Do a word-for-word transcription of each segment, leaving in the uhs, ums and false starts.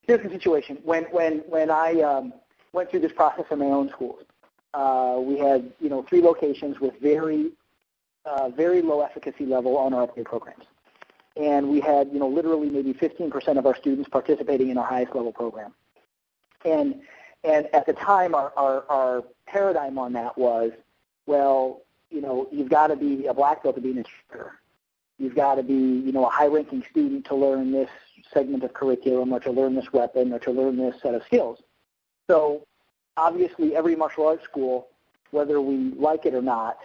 here's the situation. When when when I um, went through this process in my own schools, uh, we had you know three locations with very uh, very low efficacy level on our upgrade programs, and we had you know literally maybe fifteen percent of our students participating in our highest level program, and and at the time our our, our paradigm on that was, well, you know you've got to be a black belt to be an instructor. You've got to be, you know, a high-ranking student to learn this segment of curriculum or to learn this weapon or to learn this set of skills. So obviously every martial arts school, whether we like it or not,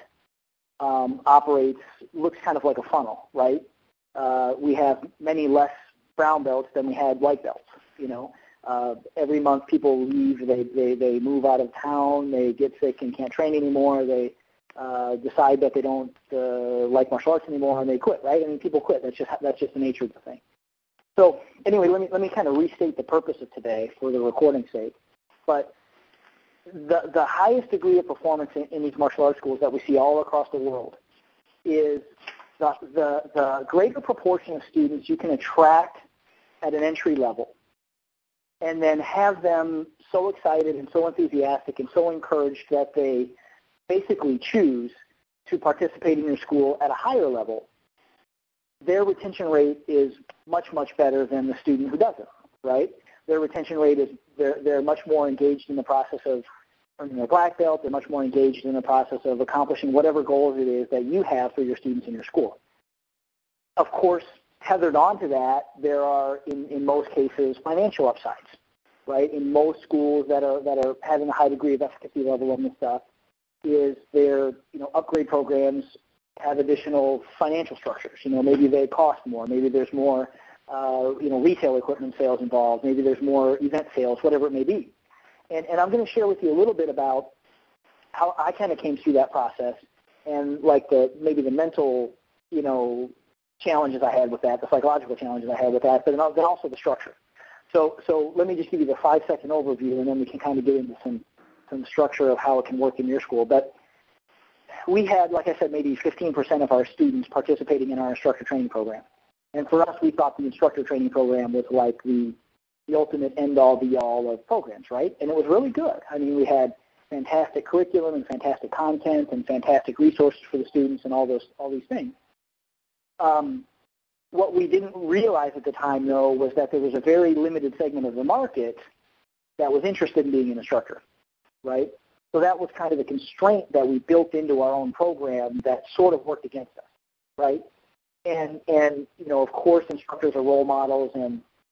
um, operates, looks kind of like a funnel, right? Uh, we have many less brown belts than we had white belts, you know. Uh, every month people leave, they, they, they move out of town, they get sick and can't train anymore, they Uh, decide that they don't uh, like martial arts anymore and they quit, right? I mean, people quit. That's just that's just the nature of the thing. So anyway, let me let me kind of restate the purpose of today for the recording's sake. But the the highest degree of performance in, in these martial arts schools that we see all across the world is the the the greater proportion of students you can attract at an entry level, and then have them so excited and so enthusiastic and so encouraged that they basically choose to participate in your school at a higher level, their retention rate is much, much better than the student who doesn't, right? Their retention rate is, they're, they're much more engaged in the process of earning their black belt. They're much more engaged in the process of accomplishing whatever goals it is that you have for your students in your school. Of course, tethered on to that, there are, in, in most cases, financial upsides, right? In most schools that are, that are having a high degree of efficacy level on this stuff, is their, you know, upgrade programs have additional financial structures. You know, maybe they cost more. Maybe there's more, uh, you know, retail equipment sales involved. Maybe there's more event sales, whatever it may be. And, and I'm going to share with you a little bit about how I kind of came through that process and like the maybe the mental, you know, challenges I had with that, the psychological challenges I had with that, but then also the structure. So, so let me just give you the five-second overview, and then we can kind of get into some some structure of how it can work in your school. But we had, like I said, maybe fifteen percent of our students participating in our instructor training program. And for us, we thought the instructor training program was like the, the ultimate end-all, be-all of programs, right? And it was really good. I mean, we had fantastic curriculum and fantastic content and fantastic resources for the students and all those all these things. Um, what we didn't realize at the time, though, was that there was a very limited segment of the market that was interested in being an instructor. Right? So that was kind of the constraint that we built into our own program that sort of worked against us, right? And and you know, of course, instructors are role models, and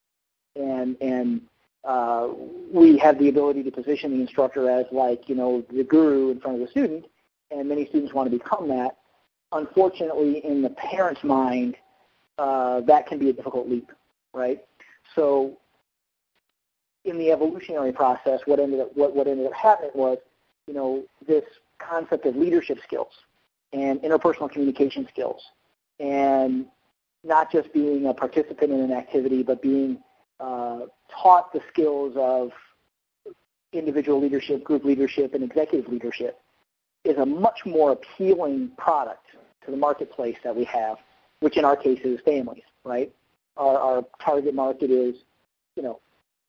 and and uh, we have the ability to position the instructor as like you know the guru in front of the student, and many students want to become that. Unfortunately, in the parent's mind, uh, that can be a difficult leap, right? So in the evolutionary process, what ended up what, what ended up happening was, you know, this concept of leadership skills and interpersonal communication skills, and not just being a participant in an activity, but being uh, taught the skills of individual leadership, group leadership, and executive leadership, is a much more appealing product to the marketplace that we have, which in our case is families, right? Our, our target market is, you know,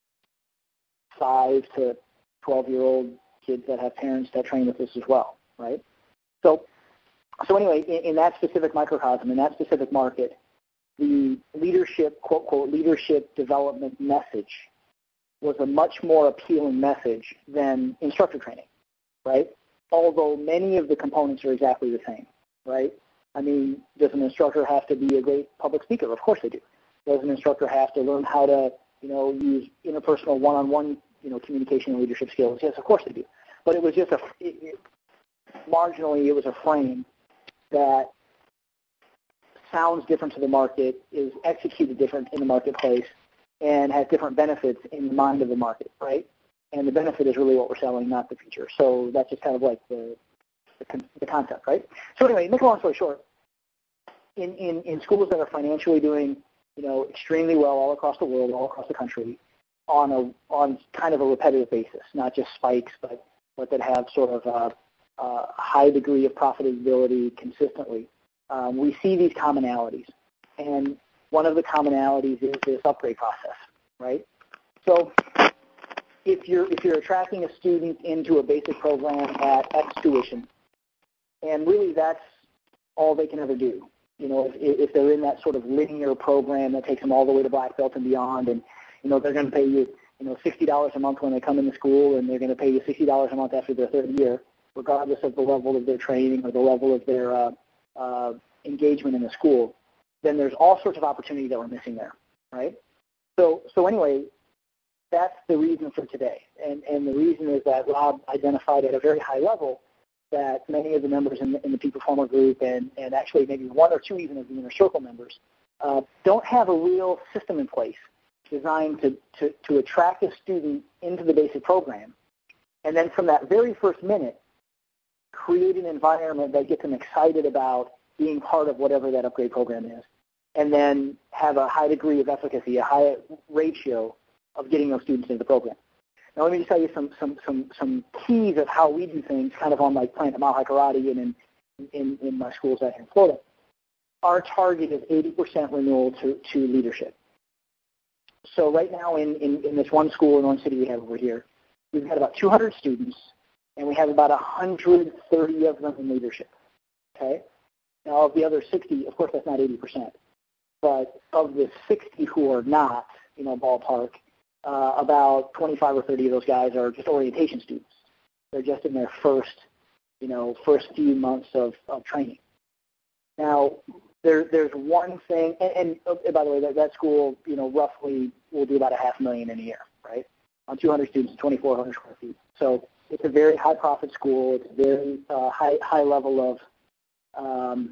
five to twelve-year-old kids that have parents that train with us as well, right? So, so anyway, in, in that specific microcosm, in that specific market, the leadership, quote, quote, leadership development message was a much more appealing message than instructor training, right? Although many of the components are exactly the same, right? I mean, does an instructor have to be a great public speaker? Of course they do. Does an instructor have to learn how to, you know, use interpersonal one-on-one, you know, communication and leadership skills? Yes, of course they do. But it was just a, it, it, marginally, it was a frame that sounds different to the market, is executed different in the marketplace, and has different benefits in the mind of the market, right? And the benefit is really what we're selling, not the feature. So that's just kind of like the the, the concept, right? So anyway, make a long story short, in, in, in schools that are financially doing, you know, extremely well all across the world, all across the country, on a on kind of a repetitive basis, not just spikes, but but that have sort of a, a high degree of profitability consistently. Um, we see these commonalities, and one of the commonalities is this upgrade process, right? So if you're if you're attracting a student into a basic program at X tuition, and really that's all they can ever do. You know, if, if they're in that sort of linear program that takes them all the way to black belt and beyond, and you know they're going to pay you, you know, sixty dollars a month when they come into school, and they're going to pay you sixty dollars a month after their third year, regardless of the level of their training or the level of their uh, uh, engagement in the school, then there's all sorts of opportunity that we're missing there, right? So, so anyway, that's the reason for today, and and the reason is that Rob identified at a very high level that many of the members in the, in the peak performer group, and, and actually maybe one or two even of the inner circle members, uh, don't have a real system in place designed to, to, to attract a student into the basic program, and then from that very first minute, create an environment that gets them excited about being part of whatever that upgrade program is, and then have a high degree of efficacy, a high ratio of getting those students into the program. Now, let me just tell you some some some some keys of how we do things, kind of on like Planet Mile High Karate and in, in in my schools out here in Florida. Our target is eighty percent renewal to, to leadership. So right now in, in, in this one school in one city we have over here, we've got about two hundred students, and we have about one hundred thirty of them in leadership. Okay. Now, of the other sixty, of course, that's not eighty percent, but of the sixty who are not, you know, ballpark. Uh, about twenty-five or thirty of those guys are just orientation students. They're just in their first, you know, first few months of, of training. Now, there, there's one thing, and, and oh, by the way, that, that school, you know, roughly will do about a half million in a year, right? On two hundred students, twenty-four hundred square feet. So it's a very high profit school. It's a very uh, high high level of um,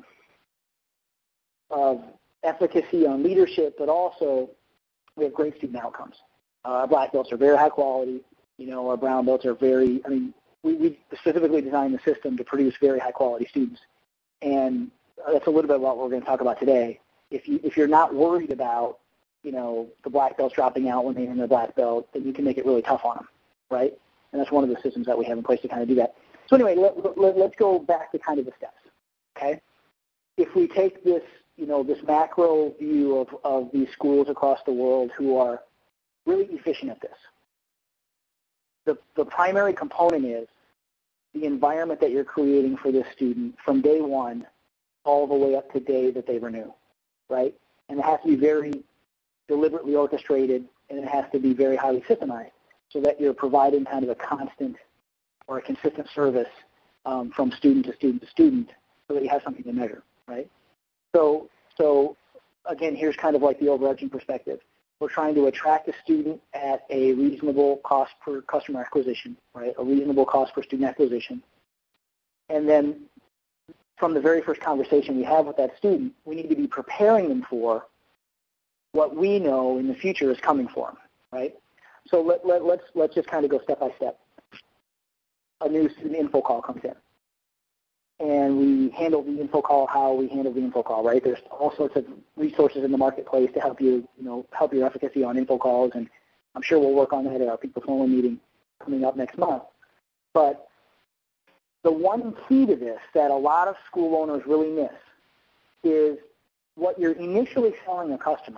of efficacy on leadership, but also we have great student outcomes. Uh, our black belts are very high quality. You know, our brown belts are very, I mean, we, we specifically designed the system to produce very high quality students. And that's a little bit about what we're going to talk about today. If, you, if you're not worried about, you know, the black belts dropping out when they're in their black belt, then you can make it really tough on them, right? And that's one of the systems that we have in place to kind of do that. So anyway, let, let, let's go back to kind of the steps, okay? If we take this, you know, this macro view of, of these schools across the world who are really efficient at this. The, the primary component is the environment that you're creating for this student from day one all the way up to day that they renew, right? And it has to be very deliberately orchestrated, and it has to be very highly systemized so that you're providing kind of a constant or a consistent service um, from student to student to student so that you have something to measure, right? So, so again, here's kind of like the overarching perspective. We're trying to attract a student at a reasonable cost per customer acquisition, right? A reasonable cost per student acquisition. And then from the very first conversation we have with that student, we need to be preparing them for what we know in the future is coming for them, right? So let, let, let's, let's just kind of go step by step. A new student info call comes in. And we handle the info call how we handle the info call, right? There's all sorts of resources in the marketplace to help you, you know, help your efficacy on info calls, and I'm sure we'll work on that at our peak performer meeting coming up next month. But the one key to this that a lot of school owners really miss is what you're initially selling a customer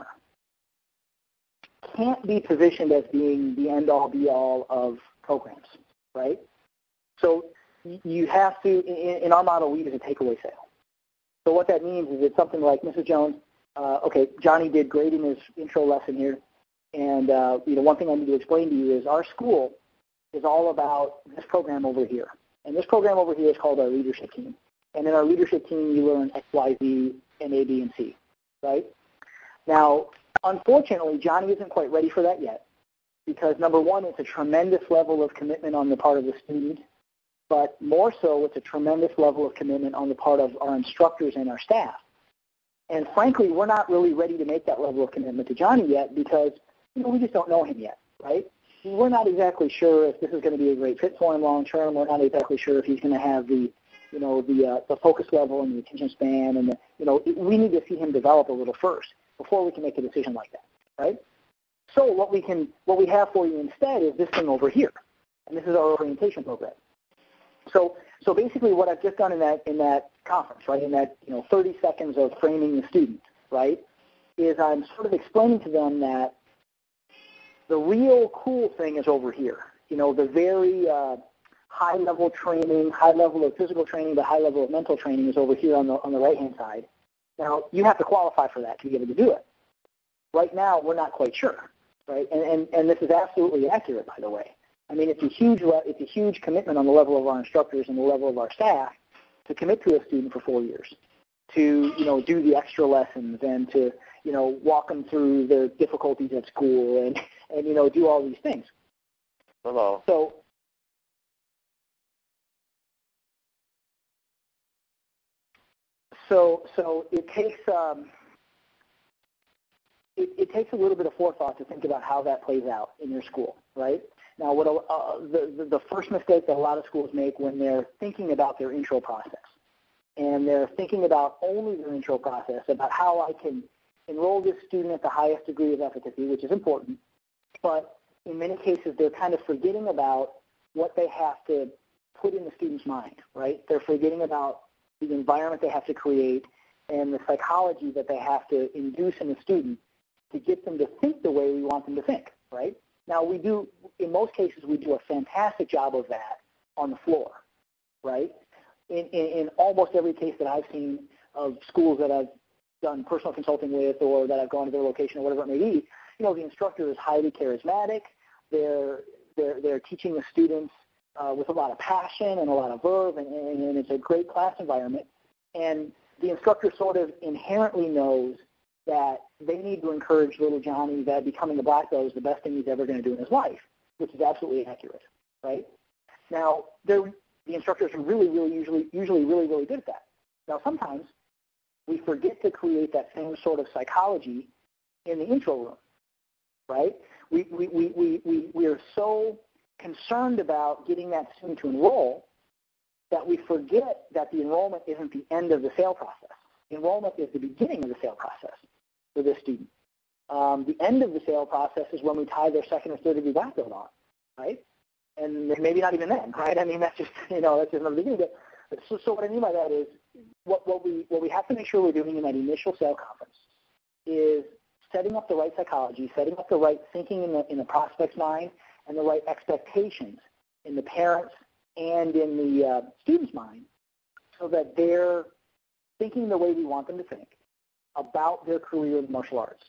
can't be positioned as being the end-all, be-all of programs, right? So you have to, in, in our model, we use a takeaway sale. So what that means is it's something like, Missus Jones, uh, okay, Johnny did great in his intro lesson here, and uh, you know, one thing I need to explain to you is our school is all about this program over here. And this program over here is called our leadership team. And in our leadership team, you learn X, Y, Z, and A, B, and C, right? Now, unfortunately, Johnny isn't quite ready for that yet because, number one, it's a tremendous level of commitment on the part of the student. But more so, it's a tremendous level of commitment on the part of our instructors and our staff. And frankly, we're not really ready to make that level of commitment to Johnny yet because, you know, we just don't know him yet, right? We're not exactly sure if this is going to be a great fit for him long term. We're not exactly sure if he's going to have the, you know, the uh, the focus level and the attention span, and the, you know, we need to see him develop a little first before we can make a decision like that, right? So what we can, what we have for you instead is this thing over here, and this is our orientation program. So, so basically, what I've just done in that in that conference, right, in that you know thirty seconds of framing the student, right, is I'm sort of explaining to them that the real cool thing is over here. You know, the very uh, high-level training, high level of physical training, but high level of mental training is over here on the on the right-hand side. Now, you have to qualify for that to be able to do it. Right now, we're not quite sure, right? And and, and this is absolutely accurate, by the way. I mean, it's a huge it's a huge commitment on the level of our instructors and the level of our staff to commit to a student for four years, to you know do the extra lessons and to you know walk them through the difficulties at school and and you know do all these things. Hello. So. So, so it takes um, it, it takes a little bit of forethought to think about how that plays out in your school, right? Now, what uh, the, the the first mistake that a lot of schools make when they're thinking about their intro process, and they're thinking about only their intro process, about how I can enroll this student at the highest degree of efficacy, which is important, but in many cases they're kind of forgetting about what they have to put in the student's mind, right? They're forgetting about the environment they have to create, and the psychology that they have to induce in the student to get them to think the way we want them to think, right? Now, we do, in most cases, we do a fantastic job of that on the floor, right? In, in, in almost every case that I've seen of schools that I've done personal consulting with or that I've gone to their location or whatever it may be, you know, the instructor is highly charismatic. They're, they're, they're teaching the students Uh, with a lot of passion and a lot of verve, and, and, and it's a great class environment. And the instructor sort of inherently knows that they need to encourage little Johnny that becoming a black belt is the best thing he's ever going to do in his life, which is absolutely accurate, right? Now, the instructors are really, really, usually, usually really, really good at that. Now, sometimes we forget to create that same sort of psychology in the intro room, right? We, we, we, we, we, we are so concerned about getting that student to enroll that we forget that the enrollment isn't the end of the sale process. Enrollment is the beginning of the sale process for this student. Um, the end of the sale process is when we tie their second or third degree black belt on, right? And maybe not even then, right? I mean, that's just, you know, that's just another beginning. But so, so what I mean by that is what, what we what we have to make sure we're doing in that initial sale conference is setting up the right psychology, setting up the right thinking in the in the prospect's mind, and the right expectations in the parents and in the uh, student's mind so that they're thinking the way we want them to think about their career in martial arts.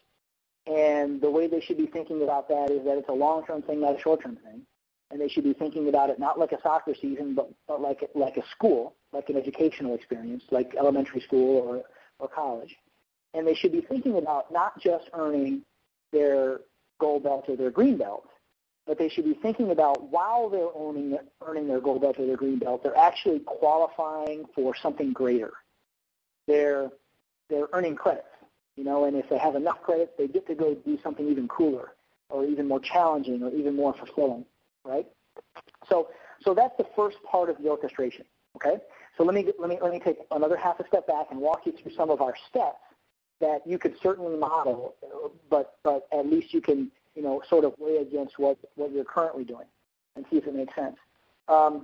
And the way they should be thinking about that is that it's a long-term thing, not a short-term thing. And they should be thinking about it not like a soccer season, but, but like, like a school, like an educational experience, like elementary school or, or college. And they should be thinking about not just earning their gold belt or their green belt, but they should be thinking about while they're owning, earning their gold belt or their green belt, they're actually qualifying for something greater. They're, they're earning credits, you know, and if they have enough credits, they get to go do something even cooler or even more challenging or even more fulfilling, right? So, so that's the first part of the orchestration, okay? So let me, let me, let me take another half a step back and walk you through some of our steps that you could certainly model, but, but at least you can, you know, sort of weigh against what, what you're currently doing and see if it makes sense. Um,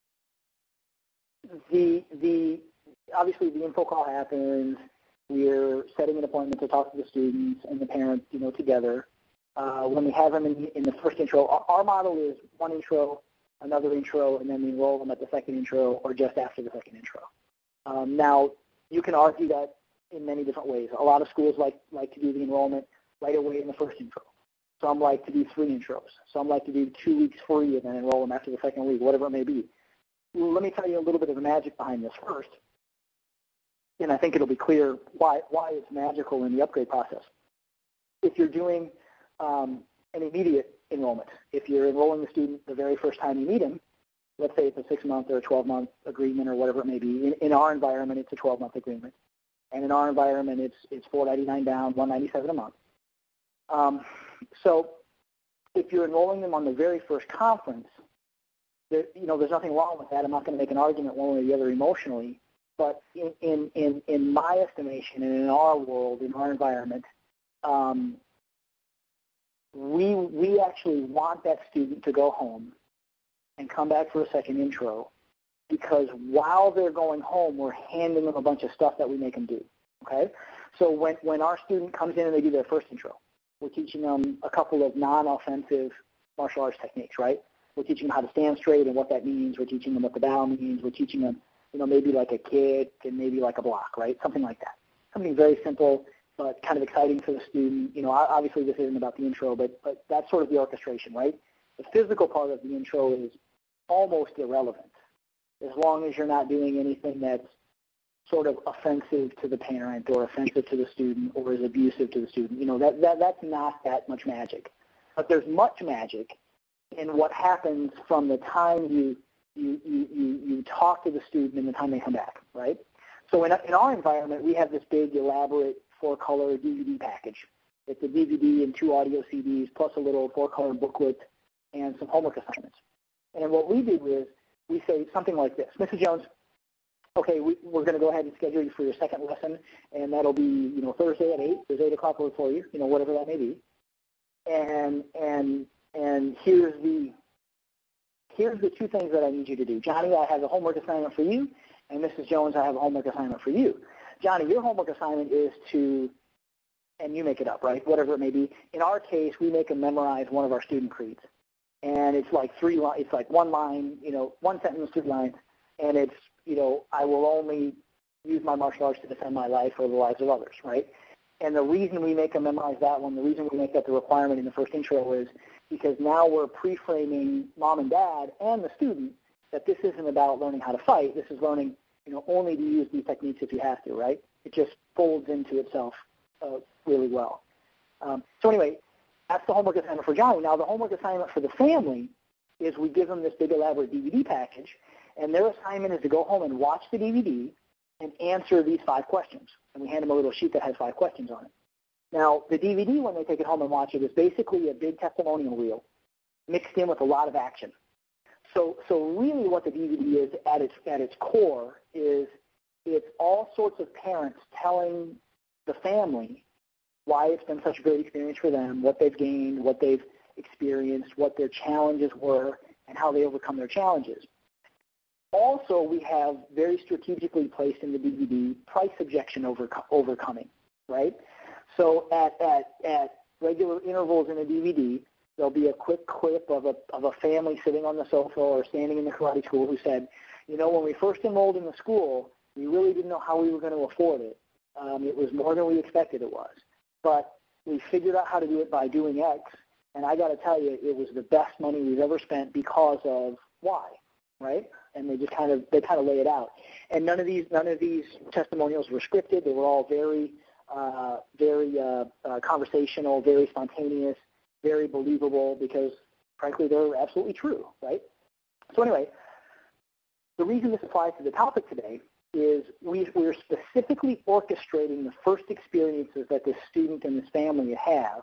the, the, obviously the info call happens. We're setting an appointment to talk to the students and the parents, you know, together. Uh, when we have them in, in the first intro, our, our model is one intro, another intro, and then we enroll them at the second intro or just after the second intro. Um, now, you can argue that in many different ways. A lot of schools like, like to do the enrollment right away in the first intro. Some like to do three intros. Some like to do two weeks free and then enroll them after the second week, whatever it may be. Well, let me tell you a little bit of the magic behind this first, and I think it'll be clear why, why it's magical in the upgrade process. If you're doing um, an immediate enrollment, if you're enrolling the student the very first time you meet him, let's say it's a six-month or a twelve-month agreement or whatever it may be. In, in our environment, it's a twelve-month agreement. And in our environment, it's, it's four ninety-nine down, one ninety-seven a month. Um, so if you're enrolling them on the very first conference, there, you know, there's nothing wrong with that. I'm not going to make an argument one way or the other emotionally. But in, in, in, in my estimation and in our world, in our environment, um, we, we actually want that student to go home and come back for a second intro, because while they're going home, we're handing them a bunch of stuff that we make them do, okay? So when, when our student comes in and they do their first intro, we're teaching them a couple of non-offensive martial arts techniques, right? We're teaching them how to stand straight and what that means. We're teaching them what the bow means. We're teaching them, you know, maybe like a kick and maybe like a block, right? Something like that. Something very simple, but kind of exciting for the student. You know, obviously this isn't about the intro, but, but that's sort of the orchestration, right? The physical part of the intro is almost irrelevant as long as you're not doing anything that's sort of offensive to the parent or offensive to the student or is abusive to the student. You know, that, that that's not that much magic. But there's much magic in what happens from the time you you, you, you, you talk to the student and the time they come back, right? So in, in our environment, we have this big, elaborate four-color D V D package. It's a D V D and two audio C Ds plus a little four-color booklet and some homework assignments. And what we do is we say something like this: Missus Jones, okay, we, we're going to go ahead and schedule you for your second lesson, and that'll be, you know, Thursday at eight. There's eight o'clock work for you, you know, whatever that may be. And and and here's the here's the two things that I need you to do. Johnny, I have a homework assignment for you, and Missus Jones, I have a homework assignment for you. Johnny, your homework assignment is to, and you make it up, right? Whatever it may be. In our case, we make them memorize one of our student creeds, and it's like three. It's like one line, you know, one sentence, two lines, and it's, you know, I will only use my martial arts to defend my life or the lives of others, right? And the reason we make them memorize that one, the reason we make that the requirement in the first intro is because now we're pre-framing mom and dad and the student that this isn't about learning how to fight. This is learning, you know, only to use these techniques if you have to, right? It just folds into itself uh, really well. Um, so anyway, that's the homework assignment for Johnny. Now the homework assignment for the family is we give them this big elaborate D V D package, and their assignment is to go home and watch the D V D and answer these five questions. And we hand them a little sheet that has five questions on it. Now, the D V D, when they take it home and watch it, is basically a big testimonial reel mixed in with a lot of action. So, so really what the D V D is at its, at its core is it's all sorts of parents telling the family why it's been such a great experience for them, what they've gained, what they've experienced, what their challenges were, and how they overcome their challenges. Also, we have very strategically placed in the D V D price objection over, overcoming, right? So at, at, at regular intervals in a D V D, there'll be a quick clip of a, of a family sitting on the sofa or standing in the karate school who said, you know, when we first enrolled in the school, we really didn't know how we were going to afford it. Um, it was more than we expected it was. But we figured out how to do it by doing X, and I got to tell you, it was the best money we've ever spent because of Y, right? And they just kind of they kind of lay it out. And none of these none of these testimonials were scripted. They were all very uh, very uh, uh, conversational, very spontaneous, very believable because, frankly, they're absolutely true, right? So anyway, the reason this applies to the topic today is we, we're specifically orchestrating the first experiences that this student and this family have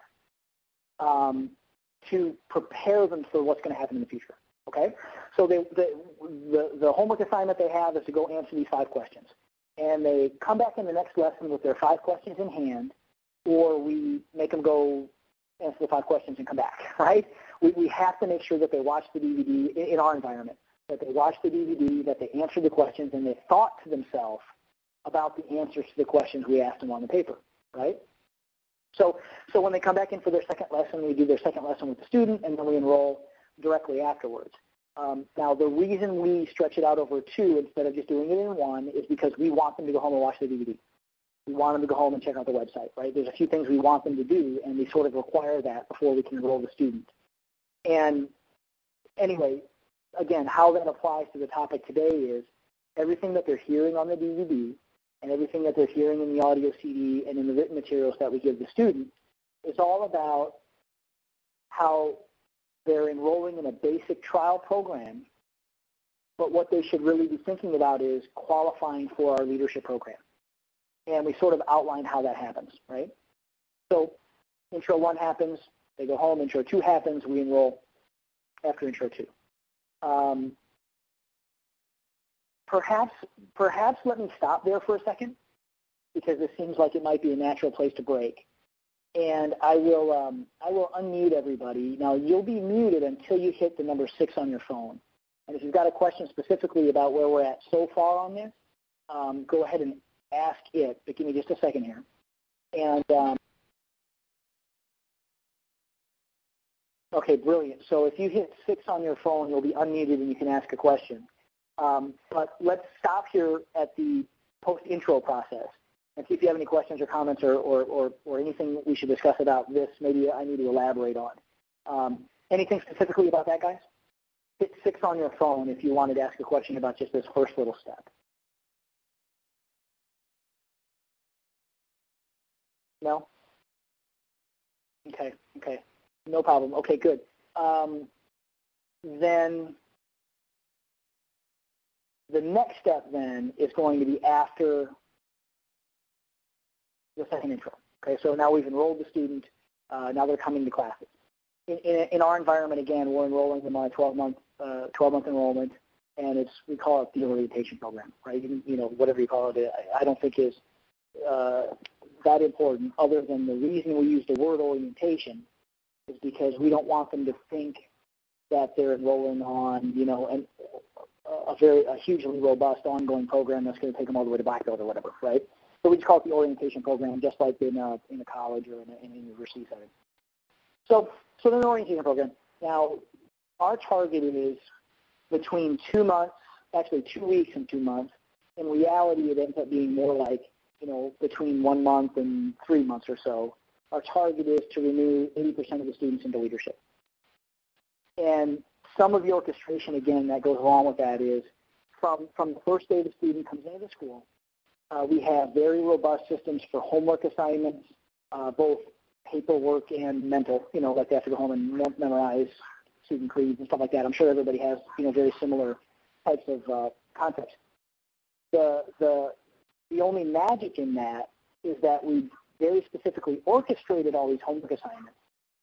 um, to prepare them for what's going to happen in the future. Okay, so they, the, the, the homework assignment they have is to go answer these five questions. And they come back in the next lesson with their five questions in hand, or we make them go answer the five questions and come back, right? We, we have to make sure that they watch the D V D in, in our environment, that they watch the D V D, that they answer the questions, and they thought to themselves about the answers to the questions we asked them on the paper, right? So, so when they come back in for their second lesson, we do their second lesson with the student, and then we enroll directly afterwards. Um, now, the reason we stretch it out over two instead of just doing it in one is because we want them to go home and watch the D V D. We want them to go home and check out the website, right? There's a few things we want them to do, and we sort of require that before we can enroll the student. And anyway, again, how that applies to the topic today is everything that they're hearing on the D V D and everything that they're hearing in the audio C D and in the written materials that we give the student is all about how they're enrolling in a basic trial program, but what they should really be thinking about is qualifying for our leadership program. And we sort of outline how that happens, right? So intro one happens, they go home, intro two happens, we enroll after intro two. Um, perhaps, perhaps let me stop there for a second because this seems like it might be a natural place to break. And I will, um, I will unmute everybody. Now, you'll be muted until you hit the number six on your phone. And if you've got a question specifically about where we're at so far on this, um, go ahead and ask it. But give me just a second here. And um, Okay, brilliant. So if you hit six on your phone, you'll be unmuted and you can ask a question. Um, but let's stop here at the post-intro process and see if you have any questions or comments or, or, or, or anything we should discuss about this maybe I need to elaborate on. Um, anything specifically about that, guys? Hit six on your phone if you wanted to ask a question about just this first little step. No? Okay, okay. No problem. Okay, good. Um, then the next step then is going to be after the second intro. Okay, so now we've enrolled the student. Uh, now they're coming to classes. In, in, in our environment, again, we're enrolling them on a twelve-month uh, twelve-month enrollment, and it's we call it the orientation program, right? You, you know, whatever you call it, I, I don't think is uh, that important. Other than the reason we use the word orientation is because we don't want them to think that they're enrolling on, you know, an, a very a hugely robust ongoing program that's going to take them all the way to black belt or whatever, right? So we just call it the orientation program, just like in a, in a college or in, a, in a university setting. So, so the orientation program. Now, our target is between two months, actually two weeks and two months. In reality, it ends up being more like, you know, between one month and three months or so. Our target is to renew eighty percent of the students into leadership. And some of the orchestration, again, that goes along with that is from, from the first day the student comes into the school, uh, we have very robust systems for homework assignments, uh, both paperwork and mental, you know, like they have to go home and memorize student creeds and stuff like that. I'm sure everybody has, you know, very similar types of uh, concepts. The, the, the only magic in that is that we very specifically orchestrated all these homework assignments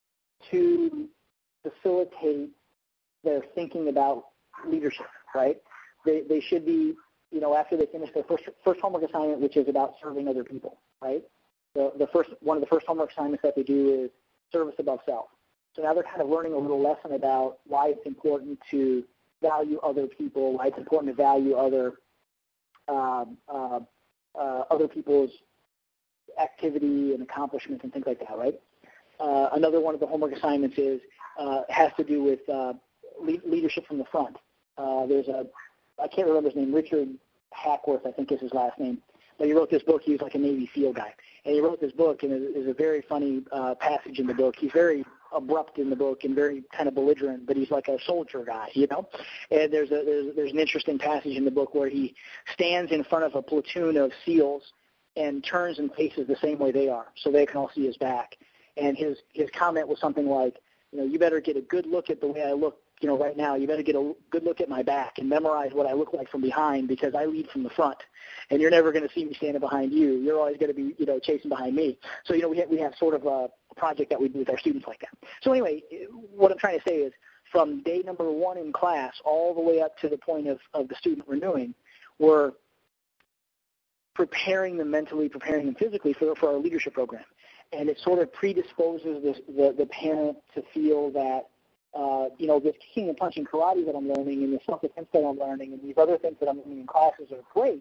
to facilitate their thinking about leadership, right? They, they should be, you know, after they finish their first, first homework assignment, which is about serving other people, right? The, the first, one of the first homework assignments that they do is service above self. So now they're kind of learning a little lesson about why it's important to value other people, why it's important to value other um, uh, uh, other people's activity and accomplishments and things like that, right? Uh, another one of the homework assignments is uh, has to do with uh, le leadership from the front. Uh, there's a, I can't remember his name, Richard Hackworth, I think is his last name, but he wrote this book. He was like a Navy SEAL guy. And he wrote this book, and there's a very funny uh, passage in the book. He's very abrupt in the book and very kind of belligerent, but he's like a soldier guy, you know? And there's, a, there's, there's an interesting passage in the book where he stands in front of a platoon of SEALs and turns and faces the same way they are, so they can all see his back. And his, his comment was something like, you know, you better get a good look at the way I look, you know, right now. You better get a good look at my back and memorize what I look like from behind, because I lead from the front, and you're never going to see me standing behind you. You're always going to be, you know, chasing behind me. So, you know, we have, we have sort of a project that we do with our students like that. So anyway, what I'm trying to say is from day number one in class all the way up to the point of, of the student renewing, we're preparing them mentally, preparing them physically for, for our leadership program. And it sort of predisposes this, the, the parent to feel that, uh, you know, this kicking and punching karate that I'm learning and the self-defense that I'm learning and these other things that I'm learning in classes are great.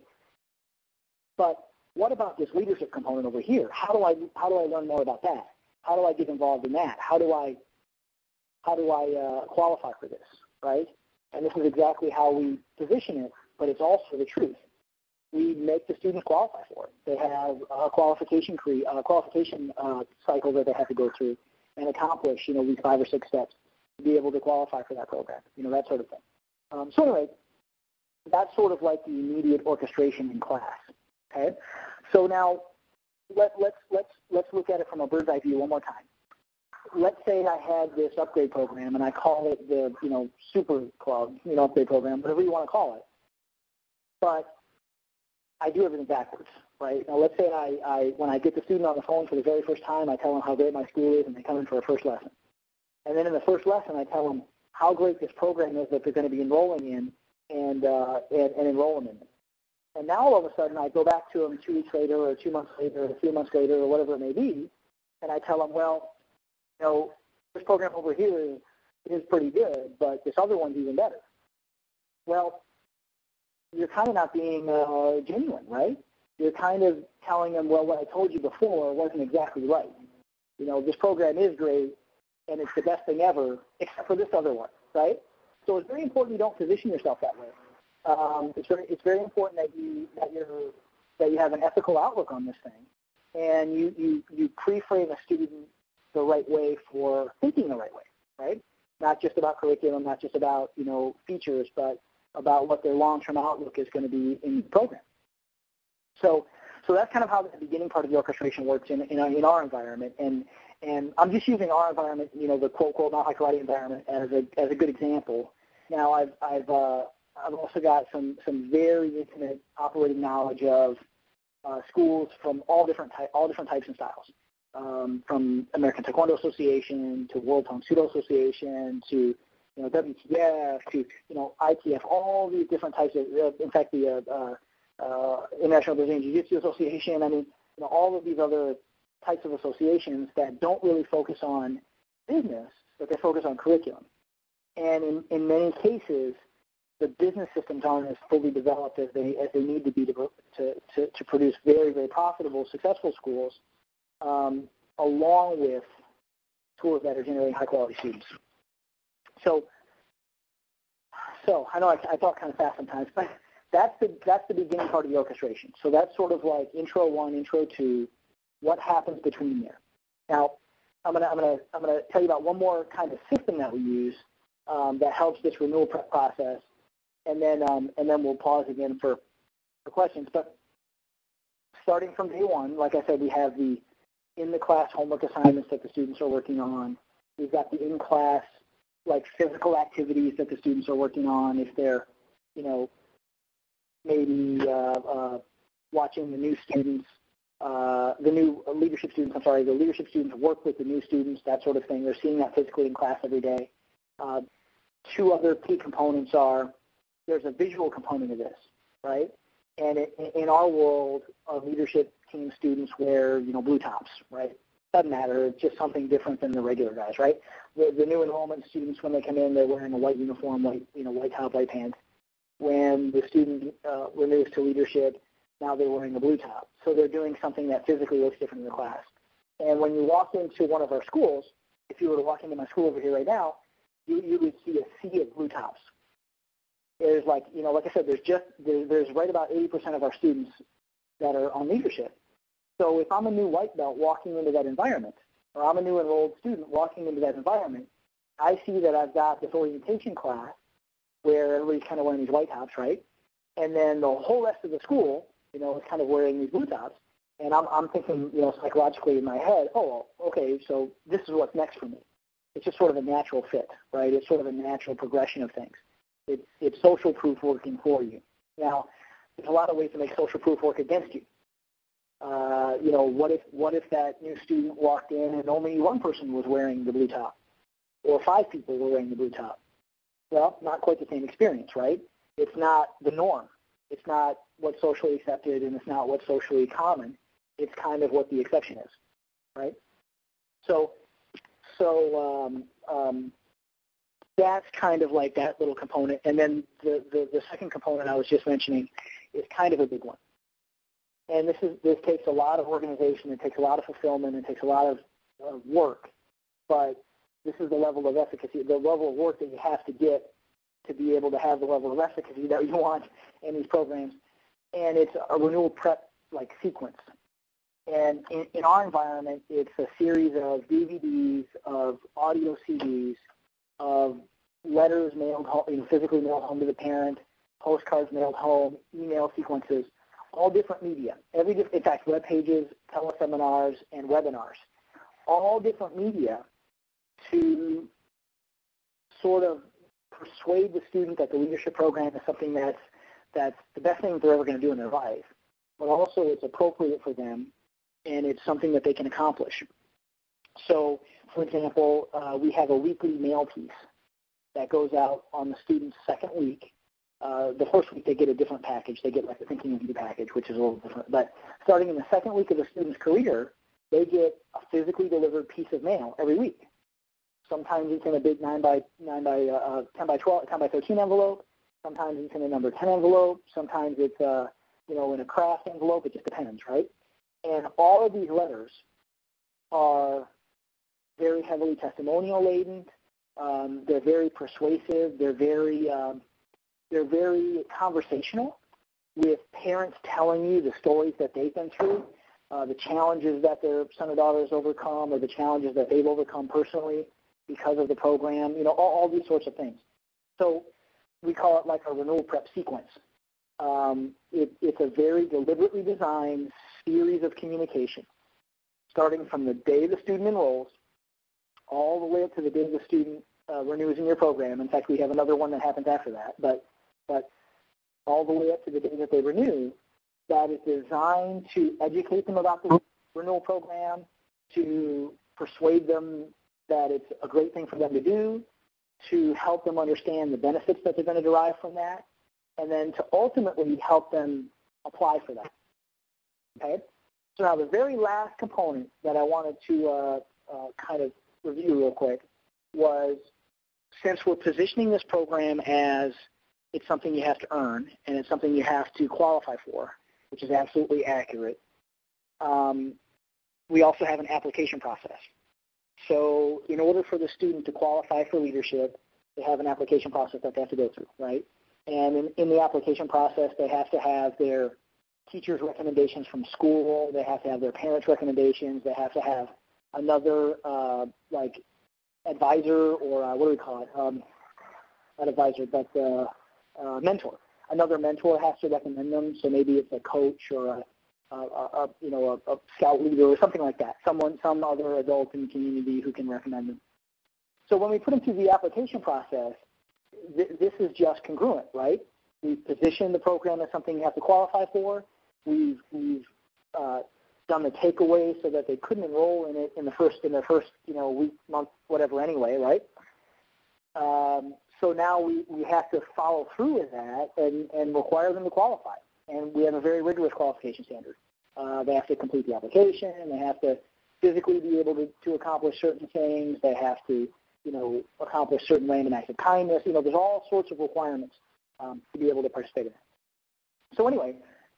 But what about this leadership component over here? How do I, how do I learn more about that? How do I get involved in that? How do I, how do I uh, qualify for this, right? And this is exactly how we position it, but it's also the truth. We make the students qualify for it. They have a qualification cre- a qualification uh, cycle that they have to go through and accomplish, you know, these five or six steps to be able to qualify for that program, you know, that sort of thing. Um, so anyway, that's sort of like the immediate orchestration in class. Okay, so now let, let's let's let's look at it from a bird's eye view one more time. Let's say I had this upgrade program and I call it the, you know, super club, you know, upgrade program, whatever you want to call it. But I do everything backwards, right? Now, let's say I, I, when I get the student on the phone for the very first time, I tell them how great my school is, and they come in for a first lesson. And then in the first lesson, I tell them how great this program is that they're going to be enrolling in, and uh, and, and enroll them in it. And now all of a sudden, I go back to them two weeks later, or two months later, or three months later, or whatever it may be, and I tell them, well, you know, this program over here is, is pretty good, but this other one's even better. Well, you're kind of not being uh, genuine, right? You're kind of telling them, well, what I told you before wasn't exactly right. You know, this program is great, and it's the best thing ever, except for this other one, right? So it's very important you don't position yourself that way. Um, it's very it's very important that you that you're that you have an ethical outlook on this thing, and you you you pre-frame a student the right way for thinking the right way, right? Not just about curriculum, not just about you know features, but about what their long-term outlook is going to be in the program. So so that's kind of how the beginning part of the orchestration works in in, in our environment, and and I'm just using our environment, you know, the quote quote Mount High Karate environment as a as a good example. Now I've I've uh, I've also got some, some very intimate operating knowledge of uh, schools from all different ty- all different types and styles, um, from American Taekwondo Association to World Tang Sudo Association to you know W T F to you know I T F, all these different types of. Uh, in fact, the uh, uh, International Brazilian Jiu-Jitsu Association. I mean, you know, all of these other types of associations that don't really focus on business, but they focus on curriculum. And in, in many cases, the business systems aren't as fully developed as they as they need to be to to, to, to produce very, very profitable, successful schools, um, along with schools that are generating high-quality students. So, so I know I, I talk kind of fast sometimes, but that's the that's the beginning part of the orchestration. So that's sort of like intro one, intro two. What happens between there? Now, I'm gonna I'm gonna I'm gonna tell you about one more kind of system that we use um, that helps this renewal prep process. And then, um, and then we'll pause again for, for questions. But starting from day one, like I said, we have the in-the-class homework assignments that the students are working on. We've got the in-class, like, physical activities that the students are working on. If they're, you know, maybe uh, uh, watching the new students, uh, the new leadership students, I'm sorry, the leadership students work with the new students, that sort of thing. They're seeing that physically in class every day. Uh, two other key components are, there's a visual component of this, right? And it, in our world of leadership team students wear, you know, blue tops, right? Doesn't matter. It's just something different than the regular guys, right? The, the new enrollment students, when they come in, they're wearing a white uniform, white, you know, white top, white pants. When the student uh, removes to leadership, now they're wearing a blue top. So they're doing something that physically looks different in the class. And when you walk into one of our schools, if you were to walk into my school over here right now, you, you would see a sea of blue tops. There's like, you know, like I said, there's just, there, there's right about eighty percent of our students that are on leadership. So if I'm a new white belt walking into that environment, or I'm a new enrolled student walking into that environment, I see that I've got this orientation class where everybody's kind of wearing these white tops, right? And then the whole rest of the school, you know, is kind of wearing these blue tops. And I'm, I'm thinking, you know, psychologically in my head, oh, okay, so this is what's next for me. It's just sort of a natural fit, right? It's sort of a natural progression of things. It's, it's social proof working for you. Now, there's a lot of ways to make social proof work against you. Uh, you know, what if what if that new student walked in and only one person was wearing the blue top, or five people were wearing the blue top? Well, not quite the same experience, right? It's not the norm. It's not what's socially accepted, and it's not what's socially common. It's kind of what the exception is, right? So, so um, um, that's kind of like that little component. And then the, the, the second component I was just mentioning is kind of a big one. And this is this takes a lot of organization, it takes a lot of fulfillment, it takes a lot of uh, work, but this is the level of efficacy, the level of work that you have to get to be able to have the level of efficacy that you want in these programs. And it's a renewal prep like sequence. And in, in our environment, it's a series of D V Ds, of audio C Ds, of letters mailed home, you know, physically mailed home to the parent, postcards mailed home, email sequences, all different media. Every diff- in fact, web pages, teleseminars, and webinars, all different media to sort of persuade the student that the leadership program is something that's that's the best thing they're ever going to do in their life, but also it's appropriate for them and it's something that they can accomplish. So, for example, uh, we have a weekly mail piece that goes out on the student's second week. Uh, the first week they get a different package. They get like the Thinking of You package, which is a little different. But starting in the second week of the student's career, they get a physically delivered piece of mail every week. Sometimes it's in a big nine by nine by uh, ten by twelve, ten by thirteen envelope. Sometimes it's in a number ten envelope. Sometimes it's uh, you know in a craft envelope. It just depends, right? And all of these letters are very heavily testimonial laden. Um, they're very persuasive. They're very, um, they're very conversational, with parents telling you the stories that they've been through, uh, the challenges that their son or daughter has overcome, or the challenges that they've overcome personally because of the program. You know, all, all these sorts of things. So we call it like a renewal prep sequence. Um, it, it's a very deliberately designed series of communication, starting from the day the student enrolls all the way up to the day the student uh, renews in your program. In fact, we have another one that happens after that, but, but all the way up to the day that they renew, that is designed to educate them about the renewal program, to persuade them that it's a great thing for them to do, to help them understand the benefits that they're going to derive from that, and then to ultimately help them apply for that. Okay? So now the very last component that I wanted to uh, uh, kind of review real quick was, since we're positioning this program as it's something you have to earn and it's something you have to qualify for, which is absolutely accurate, um, we also have an application process. So in order for the student to qualify for leadership, they have an application process that they have to go through, right? And in, in the application process, they have to have their teachers' recommendations from school. They have to have their parents' recommendations. They have to have another, uh, like, advisor or uh, what do we call it? Um, not advisor, but uh, uh, mentor. Another mentor has to recommend them. So maybe it's a coach or a, a, a you know, a, a scout leader or something like that. Someone, some other adult in the community who can recommend them. So when we put them through the application process, th this is just congruent, right? We've positioned the program as something you have to qualify for. We've, we've uh, done the takeaways so that they couldn't enroll in it in the first in their first you know week, month, whatever anyway, right? Um, so now we, we have to follow through with that and, and require them to qualify. And we have a very rigorous qualification standard. Uh, they have to complete the application. They have to physically be able to, to accomplish certain things. They have to you know accomplish certain random acts of kindness. You know, there's all sorts of requirements um, to be able to participate in it. So anyway,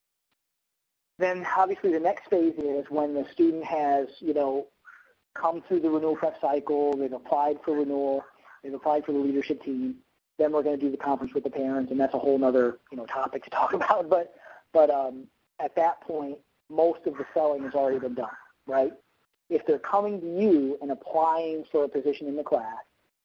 then obviously the next phase is when the student has, you know, come through the renewal prep cycle, they've applied for renewal, they've applied for the leadership team, then we're going to do the conference with the parents, and that's a whole other, you know, topic to talk about. But, but um, at that point, most of the selling has already been done, right? If they're coming to you and applying for a position in the class,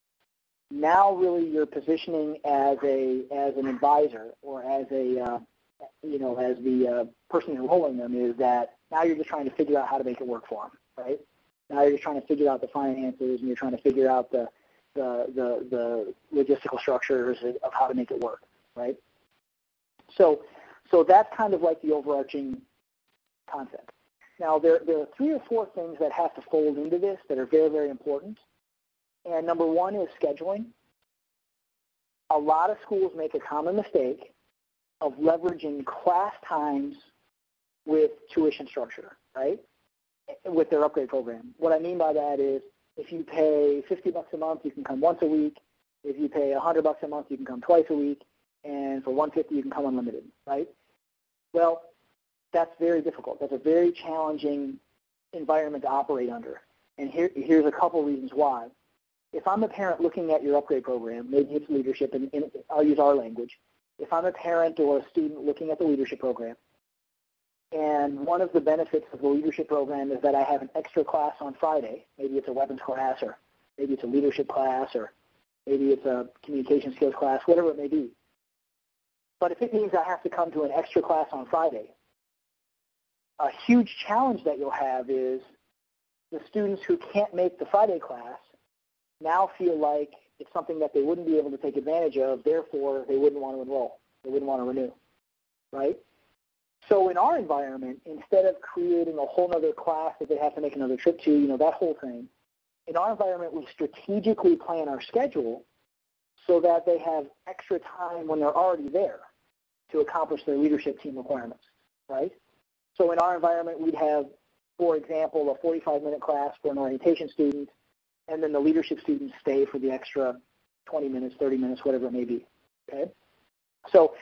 now really you're positioning as a as an advisor or as a uh, you know, as the uh, person enrolling them, is that now you're just trying to figure out how to make it work for them, right? Now you're just trying to figure out the finances and you're trying to figure out the, the, the, the logistical structures of how to make it work, right? So, so that's kind of like the overarching concept. Now, there, there are three or four things that have to fold into this that are very, very important. And number one is scheduling. A lot of schools make a common mistake of leveraging class times with tuition structure, right, with their upgrade program. What I mean by that is if you pay fifty bucks a month, you can come once a week. If you pay one hundred bucks a month, you can come twice a week. And for one hundred fifty, you can come unlimited, right? Well, that's very difficult. That's a very challenging environment to operate under. And here, here's a couple reasons why. If I'm a parent looking at your upgrade program, maybe it's leadership, and, and I'll use our language. If I'm a parent or a student looking at the leadership program, and one of the benefits of the leadership program is that I have an extra class on Friday, maybe it's a weapons class, or maybe it's a leadership class, or maybe it's a communication skills class, whatever it may be. But if it means I have to come to an extra class on Friday, a huge challenge that you'll have is the students who can't make the Friday class now feel like it's something that they wouldn't be able to take advantage of, therefore they wouldn't want to enroll. They wouldn't want to renew, right? So in our environment, instead of creating a whole other class that they have to make another trip to, you know, that whole thing, in our environment we strategically plan our schedule so that they have extra time when they're already there to accomplish their leadership team requirements, right? So in our environment we'd have, for example, a forty-five minute class for an orientation student, and then the leadership students stay for the extra twenty minutes, thirty minutes, whatever it may be, okay? So,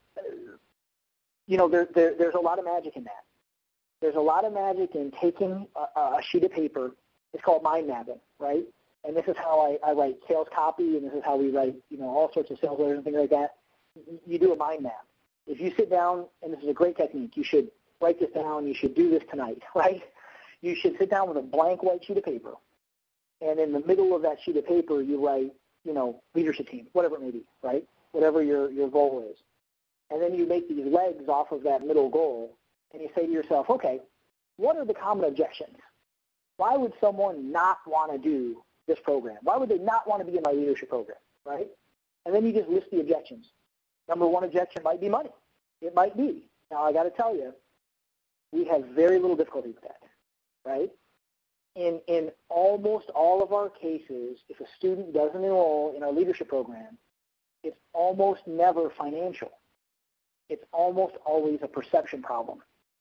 you know, there, there, there's a lot of magic in that. There's a lot of magic in taking a, a sheet of paper it's called mind mapping, right? And this is how I, I write sales copy, and this is how we write, you know, all sorts of sales letters and things like that. You do a mind map. If you sit down, and this is a great technique, you should write this down. You should do this tonight, right? You should sit down with a blank white sheet of paper, and in the middle of that sheet of paper, you write, you know, leadership team, whatever it may be, right? Whatever your, your goal is. And then you make these legs off of that middle goal, and you say to yourself, okay, what are the common objections? Why would someone not want to do this program? Why would they not want to be in my leadership program, right? And then you just list the objections. Number one objection might be money. It might be. Now, I got to tell you, we have very little difficulty with that, right? In, in almost all of our cases, if a student doesn't enroll in our leadership program, it's almost never financial. It's almost always a perception problem.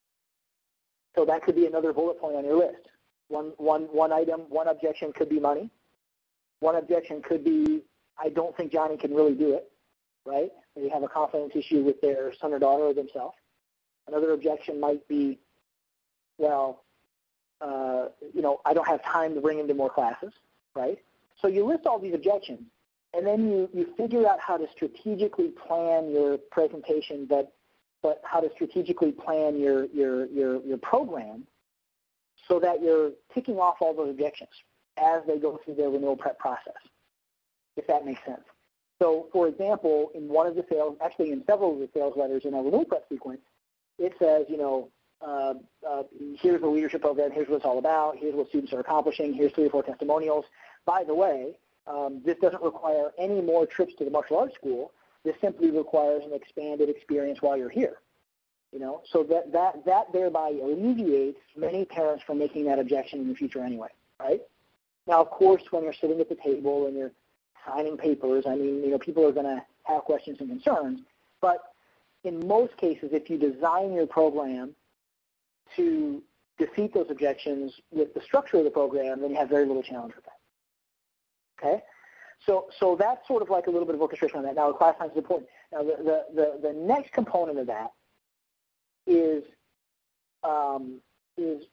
So that could be another bullet point on your list. One, one, one item, one objection could be money. One objection could be, I don't think Johnny can really do it, right? They have a confidence issue with their son or daughter or themselves. Another objection might be, well, uh, you know, I don't have time to bring him to more classes, right? So you list all these objections, and then you, you figure out how to strategically plan your presentation, but but how to strategically plan your, your, your, your program so that you're ticking off all those objections as they go through their renewal prep process, if that makes sense. So, for example, in one of the sales, actually in several of the sales letters in our renewal prep sequence, it says, you know, uh, uh, here's the leadership program, here's what it's all about, here's what students are accomplishing, here's three or four testimonials. By the way, um, this doesn't require any more trips to the martial arts school. This simply requires an expanded experience while you're here. You know, so that, that, that thereby alleviates many parents from making that objection in the future anyway, right? Now, of course, when you're sitting at the table and you're signing papers, I mean, you know, people are going to have questions and concerns, but in most cases, if you design your program to defeat those objections with the structure of the program, then you have very little challenge with that, okay? So, so that's sort of like a little bit of orchestration on that. Now, the class time is important. Now, the, the, the, the next component of that is, um, is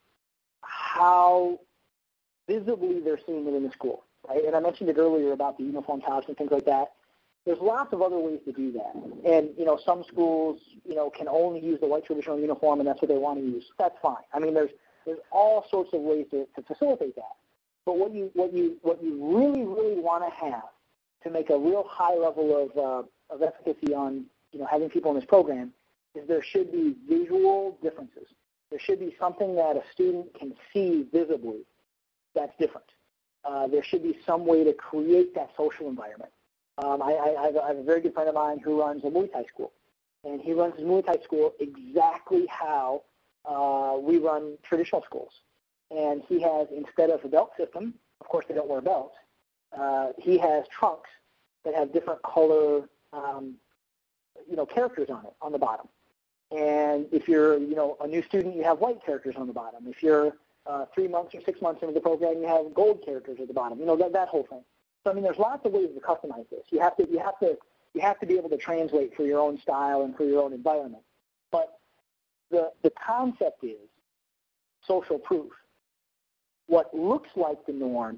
how visibly they're seeing it in the school, right? And I mentioned it earlier about the uniform tops and things like that. There's lots of other ways to do that. And, you know, some schools, you know, can only use the white traditional uniform and that's what they want to use. That's fine. I mean, there's, there's all sorts of ways to, to facilitate that. But what you, what you, what you really, really want to have to make a real high level of, uh, of efficacy on, you know, having people in this program is there should be visual differences. There should be something that a student can see visibly that's different. Uh, there should be some way to create that social environment. Um, I, I, I have a very good friend of mine who runs a Muay Thai school, and he runs his Muay Thai school exactly how uh, we run traditional schools. And he has, instead of a belt system, of course they don't wear belts, uh, he has trunks that have different color, um, you know, characters on it, on the bottom. And if you're, you know, a new student, you have white characters on the bottom. If you're uh, three months or six months into the program, you have gold characters at the bottom. You know, that, that whole thing. So I mean, there's lots of ways to customize this. You have to, you have to, you have to be able to translate for your own style and for your own environment. But the the concept is social proof. What looks like the norm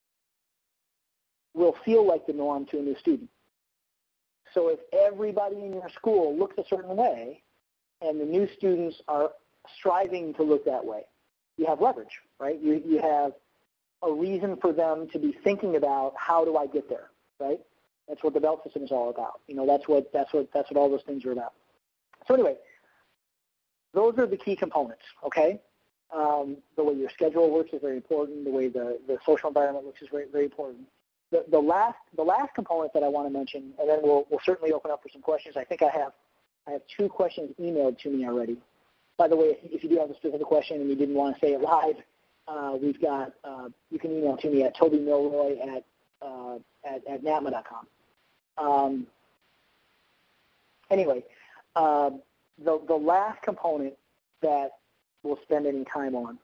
will feel like the norm to a new student. So if everybody in your school looks a certain way, and the new students are striving to look that way, you have leverage, right? You you have a reason for them to be thinking about how do I get there, right? That's what the belt system is all about. You know, that's what that's what that's what all those things are about. So anyway, those are the key components, okay? Um, the way your schedule works is very important. The way the, the social environment looks is very, very important. The, the last the last component that I want to mention, and then we'll we'll certainly open up for some questions. I think I have I have two questions emailed to me already. By the way, if, if you do have a specific question and you didn't want to say it live, uh, we've got uh, you can email to me at toby milroy at uh, at, at natma dot com. Um, anyway, uh, the the last component that we'll spend any time on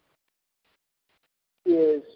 is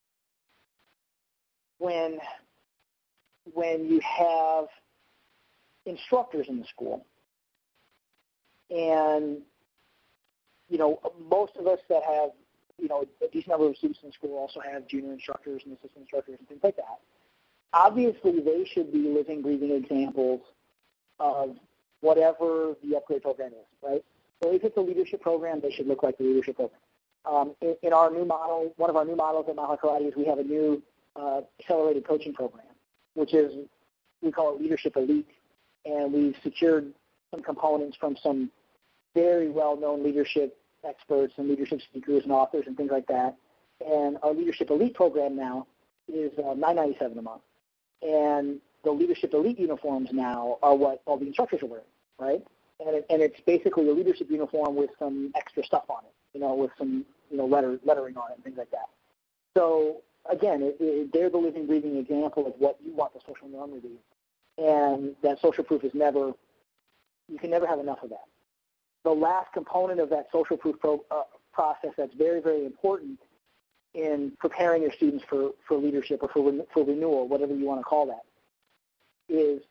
when when you have instructors in the school, and you know most of us that have you know, a decent number of students in the school also have junior instructors and assistant instructors and things like that. Obviously, they should be living, breathing examples of whatever the upgrade program is, right? So if it's a leadership program, they should look like the leadership program. Um, in, in our new model, one of our new models at Mile High Karate is we have a new uh, accelerated coaching program, which is, we call it Leadership Elite, and we've secured some components from some very well-known leadership experts and leadership speakers and authors and things like that. And our Leadership Elite program now is uh, nine ninety-seven a month. And the Leadership Elite uniforms now are what all the instructors are wearing, right? And, it, and it's basically a leadership uniform with some extra stuff on it, you know, with some, you know, letter, lettering on it and things like that. So, again, it, it, they're the living, breathing example of what you want the social norm to be. And that social proof is never, you can never have enough of that. The last component of that social proof pro, uh, process that's very, very important in preparing your students for, for leadership or for, re, for renewal, whatever you want to call that, is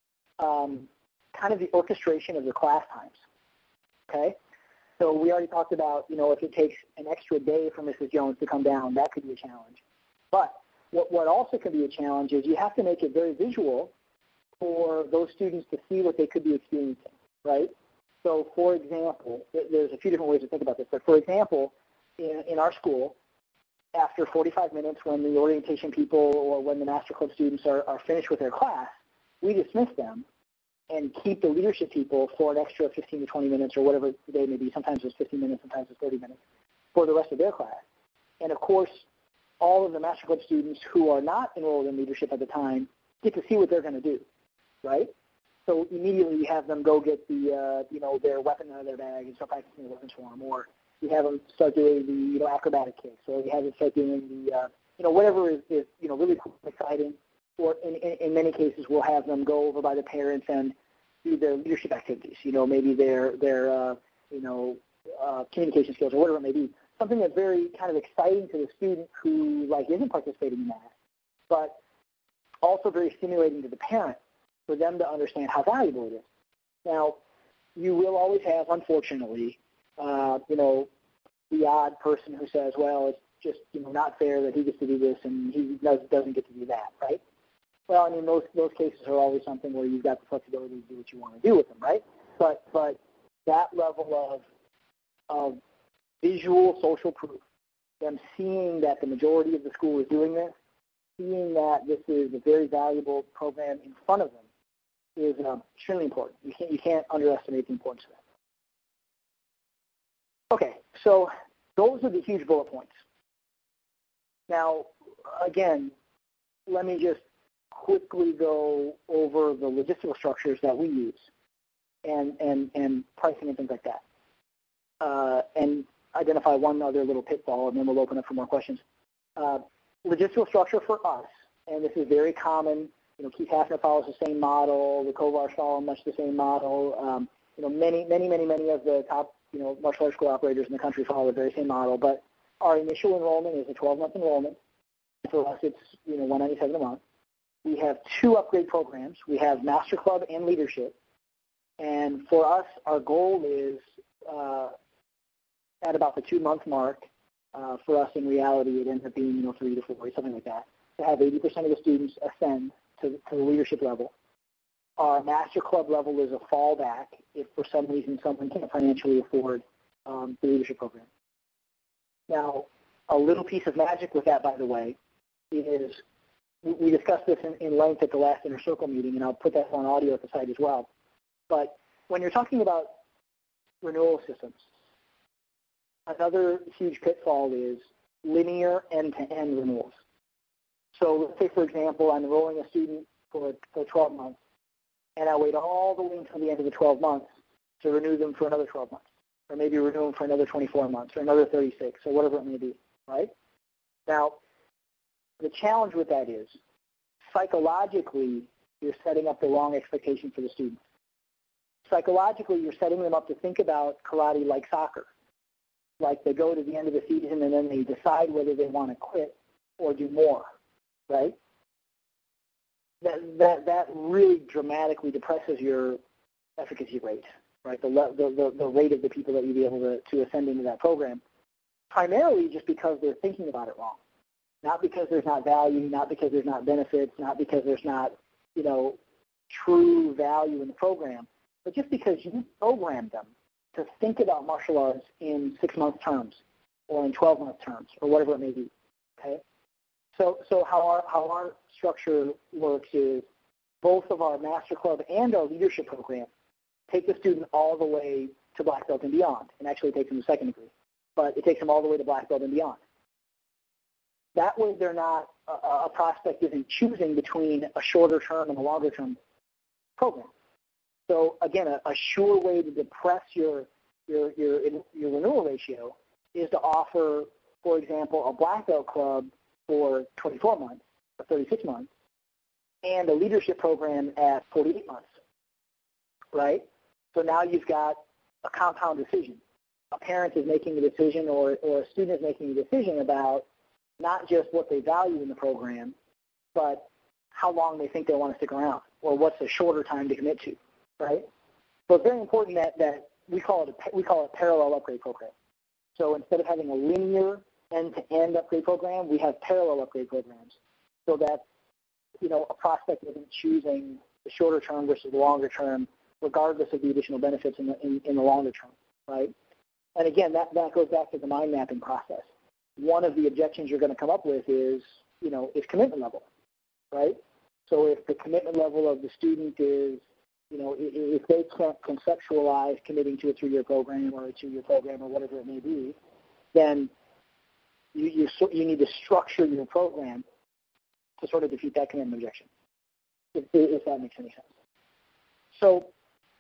um, kind of the orchestration of your class times, okay? So we already talked about, you know, if it takes an extra day for Missus Jones to come down, that could be a challenge. But what, what also can be a challenge is you have to make it very visual for those students to see what they could be experiencing, right? So, for example, there's a few different ways to think about this, but for example, in, in our school, after forty-five minutes when the orientation people or when the Master Club students are, are finished with their class, we dismiss them and keep the leadership people for an extra fifteen to twenty minutes or whatever the day may be. Sometimes it's fifteen minutes, sometimes it's thirty minutes for the rest of their class. And of course, all of the Master Club students who are not enrolled in leadership at the time get to see what they're going to do, right? So immediately you have them go get the, uh, you know, their weapon out of their bag and start practicing the weapons form, or you have them start doing the, you know, acrobatic kicks, or you have them start doing the, uh, you know, whatever is, is, you know, really cool and exciting. Or in, in, in many cases, we'll have them go over by the parents and do their leadership activities. You know, maybe their, their, uh, you know, uh, communication skills or whatever it may be. Something that's very kind of exciting to the student who, like, isn't participating in that, but also very stimulating to the parent for them to understand how valuable it is. Now, you will always have, unfortunately, uh, you know, the odd person who says, well, it's just, you know, not fair that he gets to do this and he does, doesn't get to do that, right? Well, I mean, those those cases are always something where you've got the flexibility to do what you want to do with them, right? But but that level of of visual social proof, them seeing that the majority of the school is doing this, seeing that this is a very valuable program in front of them, is um, extremely important. You can't you can't underestimate the importance of that. Okay, so those are the huge bullet points. Now, again, let me just quickly go over the logistical structures that we use and, and, and pricing and things like that, uh, and identify one other little pitfall, and then we'll open up for more questions. Uh, logistical structure for us, and this is very common. You know, Keith Hafner follows the same model. The Kovars follow much the same model. Um, you know, many, many, many, many of the top, you know, martial arts school operators in the country follow the very same model. But our initial enrollment is a twelve-month enrollment. For us, it's, you know, one hundred ninety-seven dollars a month. We have two upgrade programs. We have Master Club and Leadership. And for us, our goal is uh, at about the two-month mark. Uh, for us, in reality, it ends up being, you know, three to four, something like that, to have eighty percent of the students ascend to, to the leadership level. Our Master Club level is a fallback if for some reason someone can't financially afford um, the leadership program. Now, a little piece of magic with that, by the way, is we discussed this in, in length at the last Inner Circle meeting, and I'll put that on audio at the site as well. But when you're talking about renewal systems, another huge pitfall is linear end-to-end renewals. So let's say, for example, I'm enrolling a student for, for twelve months, and I wait all the way until the end of the twelve months to renew them for another twelve months, or maybe renew them for another twenty-four months, or another thirty-six, or whatever it may be, right? Now, the challenge with that is, psychologically, you're setting up the wrong expectation for the student. Psychologically, you're setting them up to think about karate like soccer. Like they go to the end of the season and then they decide whether they want to quit or do more, right? That, that, that really dramatically depresses your efficacy rate, right? The, the, the, the rate of the people that you'd be able to, to ascend into that program. primarily just because they're thinking about it wrong. Not because there's not value, not because there's not benefits, not because there's not, you know, true value in the program, but just because you programmed them to think about martial arts in six-month terms or in twelve-month terms or whatever it may be, okay? So, so how our, how our structure works is both of our Master Club and our leadership program take the student all the way to black belt and beyond, and actually it takes them to second degree, but it takes them all the way to black belt and beyond. That way they're not, a, a prospect isn't choosing between a shorter term and a longer term program. So again, a, a sure way to depress your, your, your, your renewal ratio is to offer, for example, a black belt club for twenty-four months or thirty-six months and a leadership program at forty-eight months, right? So now you've got a compound decision. A parent is making a decision or, or a student is making a decision about not just what they value in the program, but how long they think they want to stick around or what's a shorter time to commit to, right? So it's very important that, that we call it a, we call it parallel upgrade program. So instead of having a linear end-to-end upgrade program, we have parallel upgrade programs so that, you know, a prospect isn't choosing the shorter term versus the longer term, regardless of the additional benefits in the, in, in the longer term, right? And again, that, that goes back to the mind mapping process. One of the objections you're going to come up with is, you know, is commitment level, right? So if the commitment level of the student is, you know, if they can't conceptualize committing to a three-year program or a two-year program or whatever it may be, then you, you, you need to structure your program to sort of defeat that commitment objection, if, if that makes any sense. So,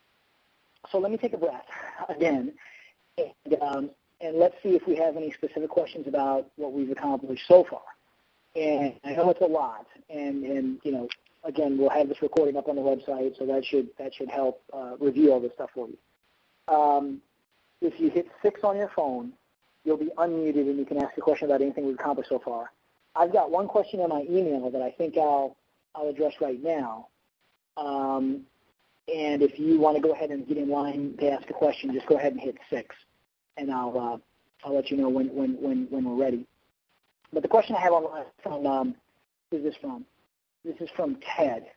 so let me take a breath again, and, um, and let's see if we have any specific questions about what we've accomplished so far. And I know it's a lot, and, and you know, again, we'll have this recording up on the website, so that should that should help uh, review all this stuff for you. Um, if you hit six on your phone, you'll be unmuted, and you can ask a question about anything we've accomplished so far. I've got one question in my email that I think I'll I'll address right now. Um, and if you want to go ahead and get in line to ask a question, just go ahead and hit six, and I'll uh, I'll let you know when when when when we're ready. But the question I have online from um, who's this from? This is from Ted.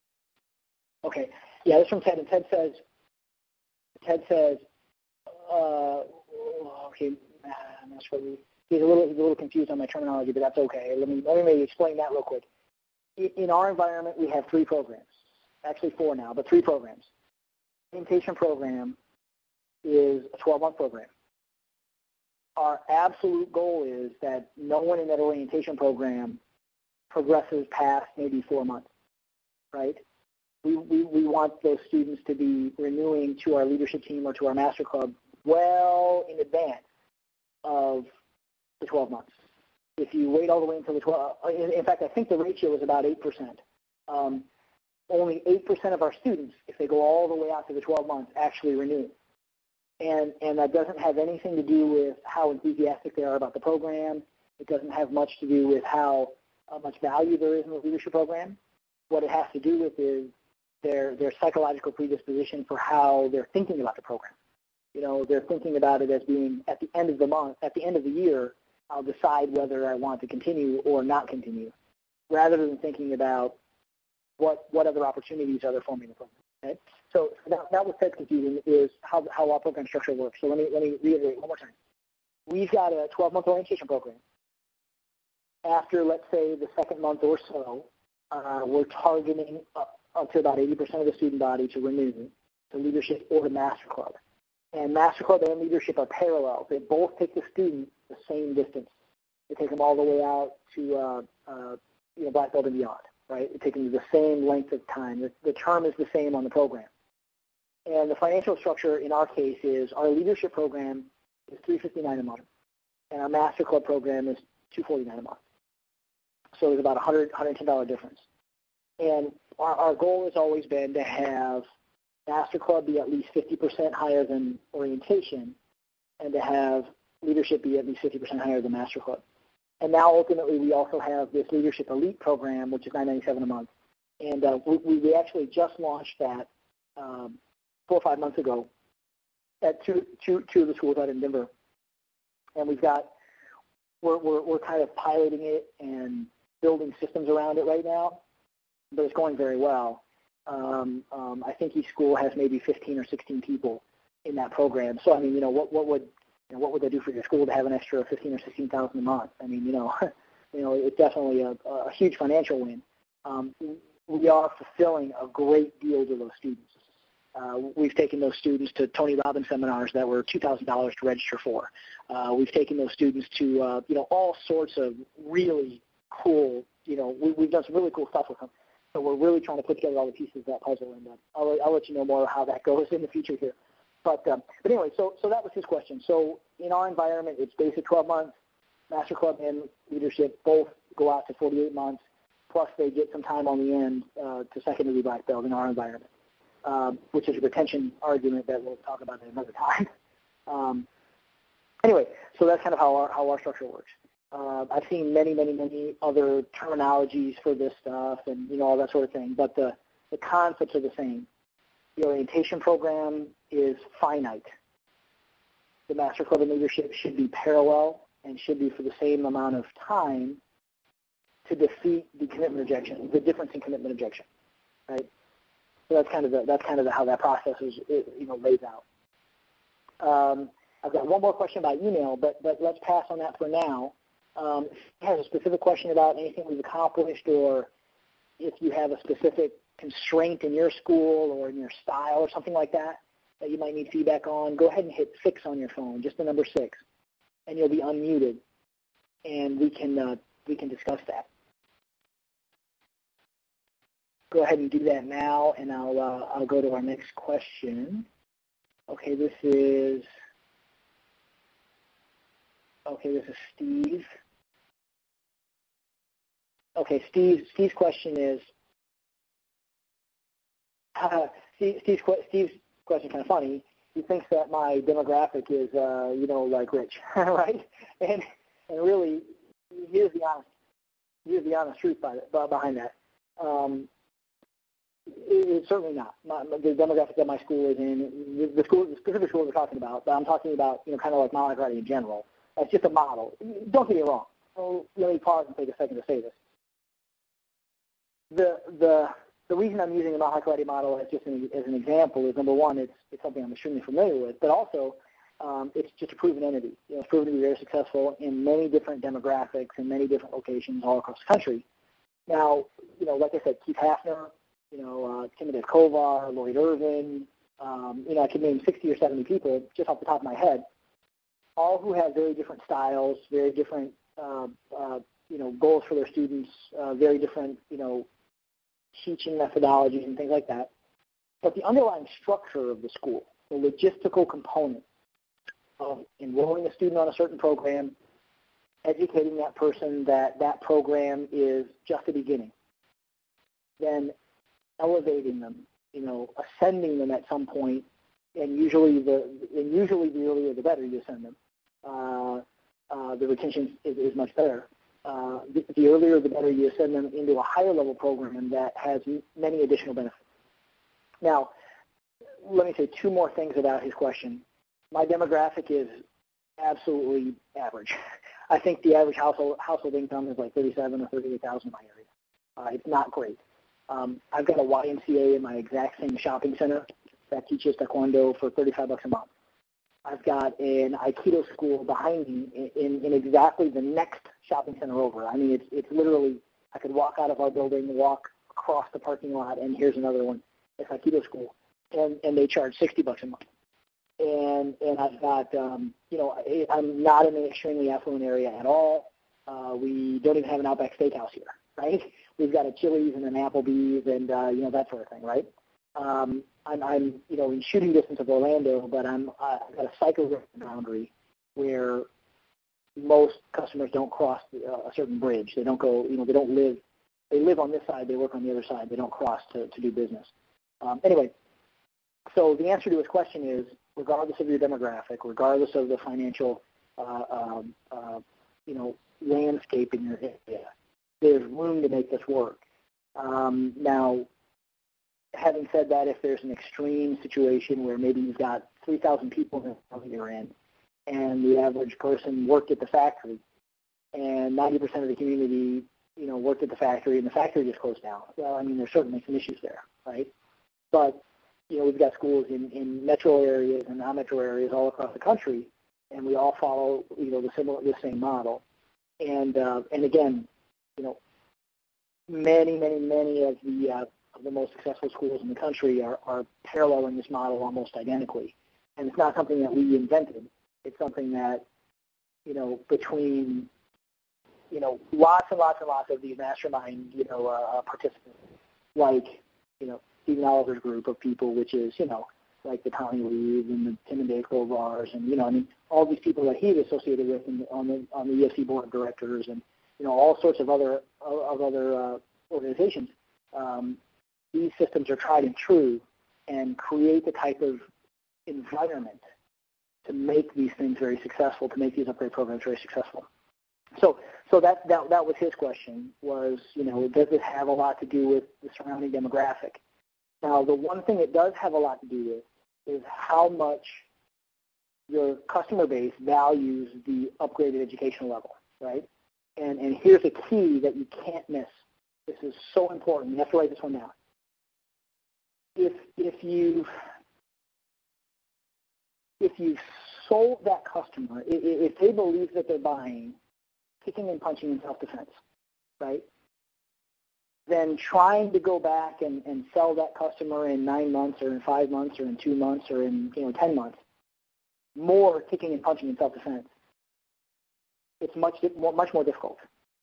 Okay, yeah, this is from Ted, and Ted says, Ted says, uh, okay, I'm not sure. He's a little, he's a little confused on my terminology, but that's okay. Let me let me maybe explain that real quick. In our environment, we have three programs, actually four now, but three programs. The orientation program is a twelve-month program. Our absolute goal is that no one in that orientation program progresses past maybe four months, right? We, we, we want those students to be renewing to our leadership team or to our master club well in advance of the twelve months. If you wait all the way until the twelve, in, in fact, I think the ratio is about eight percent. Um, only eight percent of our students, if they go all the way out to the twelve months, actually renew. And, and that doesn't have anything to do with how enthusiastic they are about the program. It doesn't have much to do with how uh, much value there is in the leadership program. What it has to do with is their, their psychological predisposition for how they're thinking about the program. You know, they're thinking about it as being at the end of the month, at the end of the year, I'll decide whether I want to continue or not continue, rather than thinking about what, what other opportunities are there for me in the program. Okay? So that, that was Ted's confusion is how, how our program structure works. So let me, let me reiterate one more time. We've got a twelve-month orientation program. After, let's say, the second month or so, uh, we're targeting up, up to about eighty percent of the student body to renew to leadership or to master club. And master club and leadership are parallel. They both take the student the same distance. They take them all the way out to uh, uh, you know, black belt and beyond, right? They take them the same length of time. The, the term is the same on the program. And the financial structure in our case is our leadership program is three hundred fifty-nine dollars a month, and our master club program is two hundred forty-nine dollars a month. So there's about a one hundred, one hundred ten dollars difference. And our, our goal has always been to have master club be at least fifty percent higher than orientation, and to have leadership be at least fifty percent higher than master club. And now ultimately we also have this leadership elite program, which is nine hundred ninety-seven dollars a month. And uh, we, we actually just launched that um, four or five months ago at two, two, two of the schools out in Denver. And we've got we're, we're, we're kind of piloting it and building systems around it right now, but it's going very well. Um, um, I think each school has maybe fifteen or sixteen people in that program. So, I mean, you know, what, what would you know, what would they do for your school to have an extra fifteen or sixteen thousand a month? I mean, you know, you know, it's definitely a, a huge financial win. Um, we are fulfilling a great deal to those students. Uh, we've taken those students to Tony Robbins seminars that were two thousand dollars to register for. Uh, we've taken those students to, uh, you know, all sorts of really cool, you know, we, we've done some really cool stuff with them. So we're really trying to put together all the pieces of that puzzle, and uh, I'll, I'll let you know more how that goes in the future here. But, um, but anyway, so, so that was his question. So in our environment, it's basic twelve months, Master Club and leadership both go out to forty-eight months, plus they get some time on the end uh, to secondary black belt in our environment. Um, which is a retention argument that we'll talk about at another time. Um, anyway, so that's kind of how our, how our structure works. Uh, I've seen many, many, many other terminologies for this stuff and, you know, all that sort of thing, but the, the concepts are the same. The orientation program is finite. The Master Club and Leadership should be parallel and should be for the same amount of time to defeat the commitment rejection, the difference in commitment rejection, right? So that's kind of the, that's kind of the, how that process is, it, you know, lays out. Um, I've got one more question by email, but but let's pass on that for now. Um, if you have a specific question about anything we've accomplished, or if you have a specific constraint in your school or in your style or something like that that you might need feedback on, go ahead and hit six on your phone, just the number six, and you'll be unmuted, and we can uh, we can discuss that. Go ahead and do that now, and I'll uh, I'll go to our next question. Okay, this is okay. This is Steve. Okay, Steve. Steve's question is. Uh, Steve, Steve's, Steve's question is kind of funny. He thinks that my demographic is, uh, you know, like rich, right? And and really, here's the honest here's the honest truth by, behind that. Um, It's certainly not. My, the demographic that my school is in, the, the school, the specific school we're talking about, but I'm talking about, you know, kind of like Mount Karate in general. That's just a model. Don't get me wrong. So let me pause and take a second to say this. The the the reason I'm using the Mount Karate model as just an, as an example is, number one, it's it's something I'm extremely familiar with, but also um, it's just a proven entity. You know, it's proven to be very successful in many different demographics and many different locations all across the country. Now, you know, like I said, Keith Hafner, you know, uh, Timothy Kovar, Lloyd Irvin, um, you know, I could name sixty or seventy people just off the top of my head, all who have very different styles, very different, uh, uh, you know, goals for their students, uh, very different, you know, teaching methodologies and things like that. But the underlying structure of the school, the logistical component of enrolling a student on a certain program, educating that person that that program is just the beginning, then elevating them, you know, ascending them at some point, and usually the and usually the earlier the better you ascend them. Uh, uh, the retention is, is much better. Uh, the, the earlier the better you ascend them into a higher level program that has m- many additional benefits. Now, let me say two more things about his question. My demographic is absolutely average. I think the average household household income is like thirty-seven or thirty-eight thousand in my area. Uh, it's not great. Um, I've got a Y M C A in my exact same shopping center that teaches Taekwondo for thirty-five bucks a month. I've got an Aikido school behind me in, in, in exactly the next shopping center over. I mean, it's it's literally, I could walk out of our building, walk across the parking lot, and here's another one. It's Aikido school, and and they charge sixty bucks a month. And and I've got, um, you know, I'm not in an extremely affluent area at all. Uh, we don't even have an Outback Steakhouse here, right? We've got a Chili's and an Applebee's and, uh, you know, that sort of thing, right? Um, I'm, I'm, you know, in shooting distance of Orlando, but I'm, uh, I've got a cycle boundary where most customers don't cross the, uh, a certain bridge. They don't go, you know, they don't live, they live on this side, they work on the other side. They don't cross to, to do business. Um, anyway, so the answer to his question is, regardless of your demographic, regardless of the financial, uh, um, uh, you know, landscape in your area, there's room to make this work. Um, now, having said that, if there's an extreme situation where maybe you've got three thousand people in the you're in, and the average person worked at the factory, and ninety percent of the community, you know, worked at the factory, and the factory just closed down. Well, I mean, there's certainly some issues there, right? But, you know, we've got schools in, in metro areas and non-metro areas all across the country, and we all follow, you know, the similar, the same model. And uh, and again, you know, many, many, many of the uh, of the most successful schools in the country are, are paralleling this model almost identically. And it's not something that we invented. It's something that, you know, between, you know, lots and lots and lots of these mastermind, you know, uh, participants, like, you know, Stephen Oliver's group of people, which is, you know, like the Tommy Reed and the Tim and Dave Crowbars, and, you know, I mean, all these people that he's associated with in the, on the on the E F C board of directors, and, you know, all sorts of other of other uh, organizations. Um, these systems are tried and true, and create the type of environment to make these things very successful, to make these upgrade programs very successful. So, so that that that was his question. Was, you know, does it have a lot to do with the surrounding demographic? Now, the one thing it does have a lot to do with is how much your customer base values the upgraded educational level, right? And and here's a key that you can't miss. This is so important. You have to write this one down. If if you if you've sold that customer, if they believe that they're buying kicking and punching in self-defense, right, then trying to go back and, and sell that customer in nine months or in five months or in two months or in, you know, ten months, more kicking and punching in self-defense, it's much, much more difficult.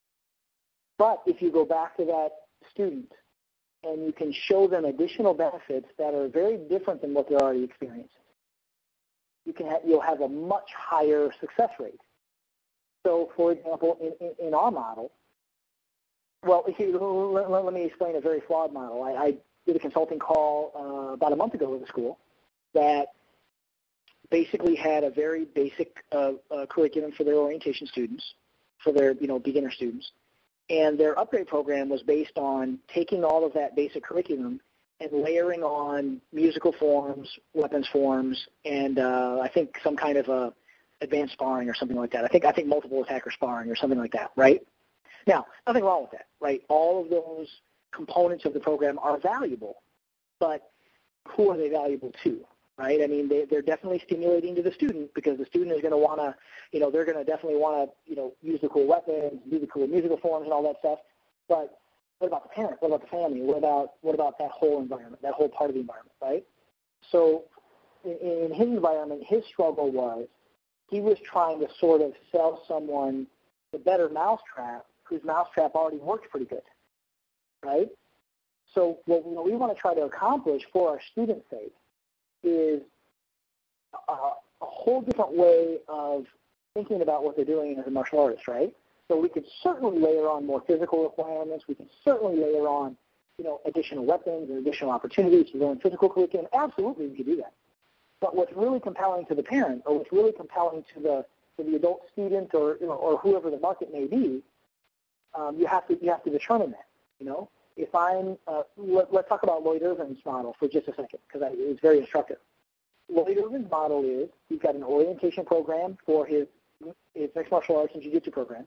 But if you go back to that student and you can show them additional benefits that are very different than what they're already experiencing, you can have, you'll have a much higher success rate. So, for example, in, in, in our model, well, here, let, let me explain a very flawed model. I, I did a consulting call uh, about a month ago with a school that basically had a very basic uh, uh, curriculum for their orientation students, for their, you know, beginner students, and their upgrade program was based on taking all of that basic curriculum and layering on musical forms, weapons forms, and uh, I think some kind of a advanced sparring or something like that. I think I think multiple attacker sparring or something like that, right? Now, nothing wrong with that, right? All of those components of the program are valuable, but who are they valuable to, right? I mean, they, they're definitely stimulating to the student because the student is going to want to, you know, they're going to definitely want to, you know, use the cool weapons, do the cool musical forms and all that stuff. But what about the parent? What about the family? What about what about that whole environment, that whole part of the environment, right? So in, in his environment, his struggle was he was trying to sort of sell someone the better mousetrap whose mousetrap already works pretty good, right? So what we want to try to accomplish for our students' sake is a, a whole different way of thinking about what they're doing as a martial artist, right? So we could certainly layer on more physical requirements. We can certainly layer on, you know, additional weapons and additional opportunities to learn physical curriculum. Absolutely, we could do that. But what's really compelling to the parent, or what's really compelling to the to the adult student, or you know, or whoever the market may be, um, you have to you have to determine that. You know, if I'm uh, let, let's talk about Lloyd Irvin's model for just a second because it's very instructive. Lloyd Irvin's model is he's got an orientation program for his his mixed martial arts and jiu-jitsu program.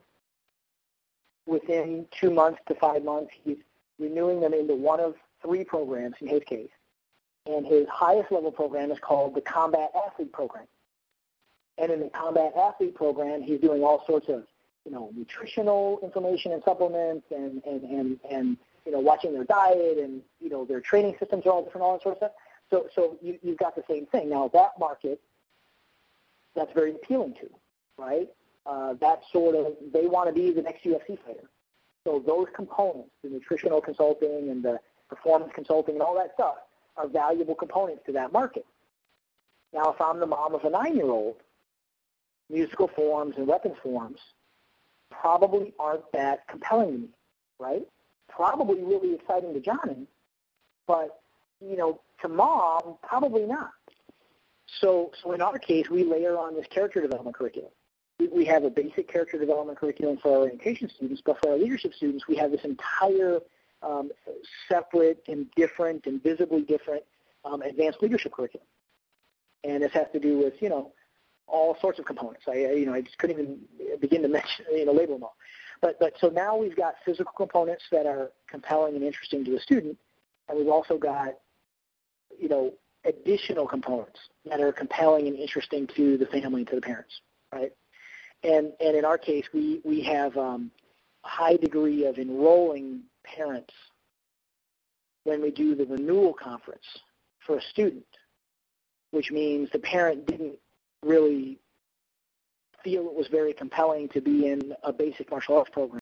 Within two months to five months, he's renewing them into one of three programs in his case. And his highest level program is called the Combat Athlete Program. And in the Combat Athlete Program, he's doing all sorts of, you know, nutritional information and supplements and, and, and, and you know, watching their diet and, you know, their training systems are all different, all that sort of stuff. So, so you, you've got the same thing. Now, that market, that's very appealing to, right? Uh, that sort of, they want to be the next U F C fighter. So those components, the nutritional consulting and the performance consulting and all that stuff, are valuable components to that market. Now, if I'm the mom of a nine-year-old, musical forms and weapons forms probably aren't that compelling to me, right? Probably really exciting to Johnny, but, you know, to mom, probably not. So, so in our case, we layer on this character development curriculum. We, we have a basic character development curriculum for our orientation students, but for our leadership students, we have this entire Um, separate and different and visibly different um, advanced leadership curriculum. And this has to do with, you know, all sorts of components. I, you know, I just couldn't even begin to mention, you know, label them all. But, but so now we've got physical components that are compelling and interesting to the student, and we've also got, you know, additional components that are compelling and interesting to the family and to the parents, right? And and in our case, we we have um, a high degree of enrolling parents when we do the renewal conference for a student, which means the parent didn't really feel it was very compelling to be in a basic martial arts program.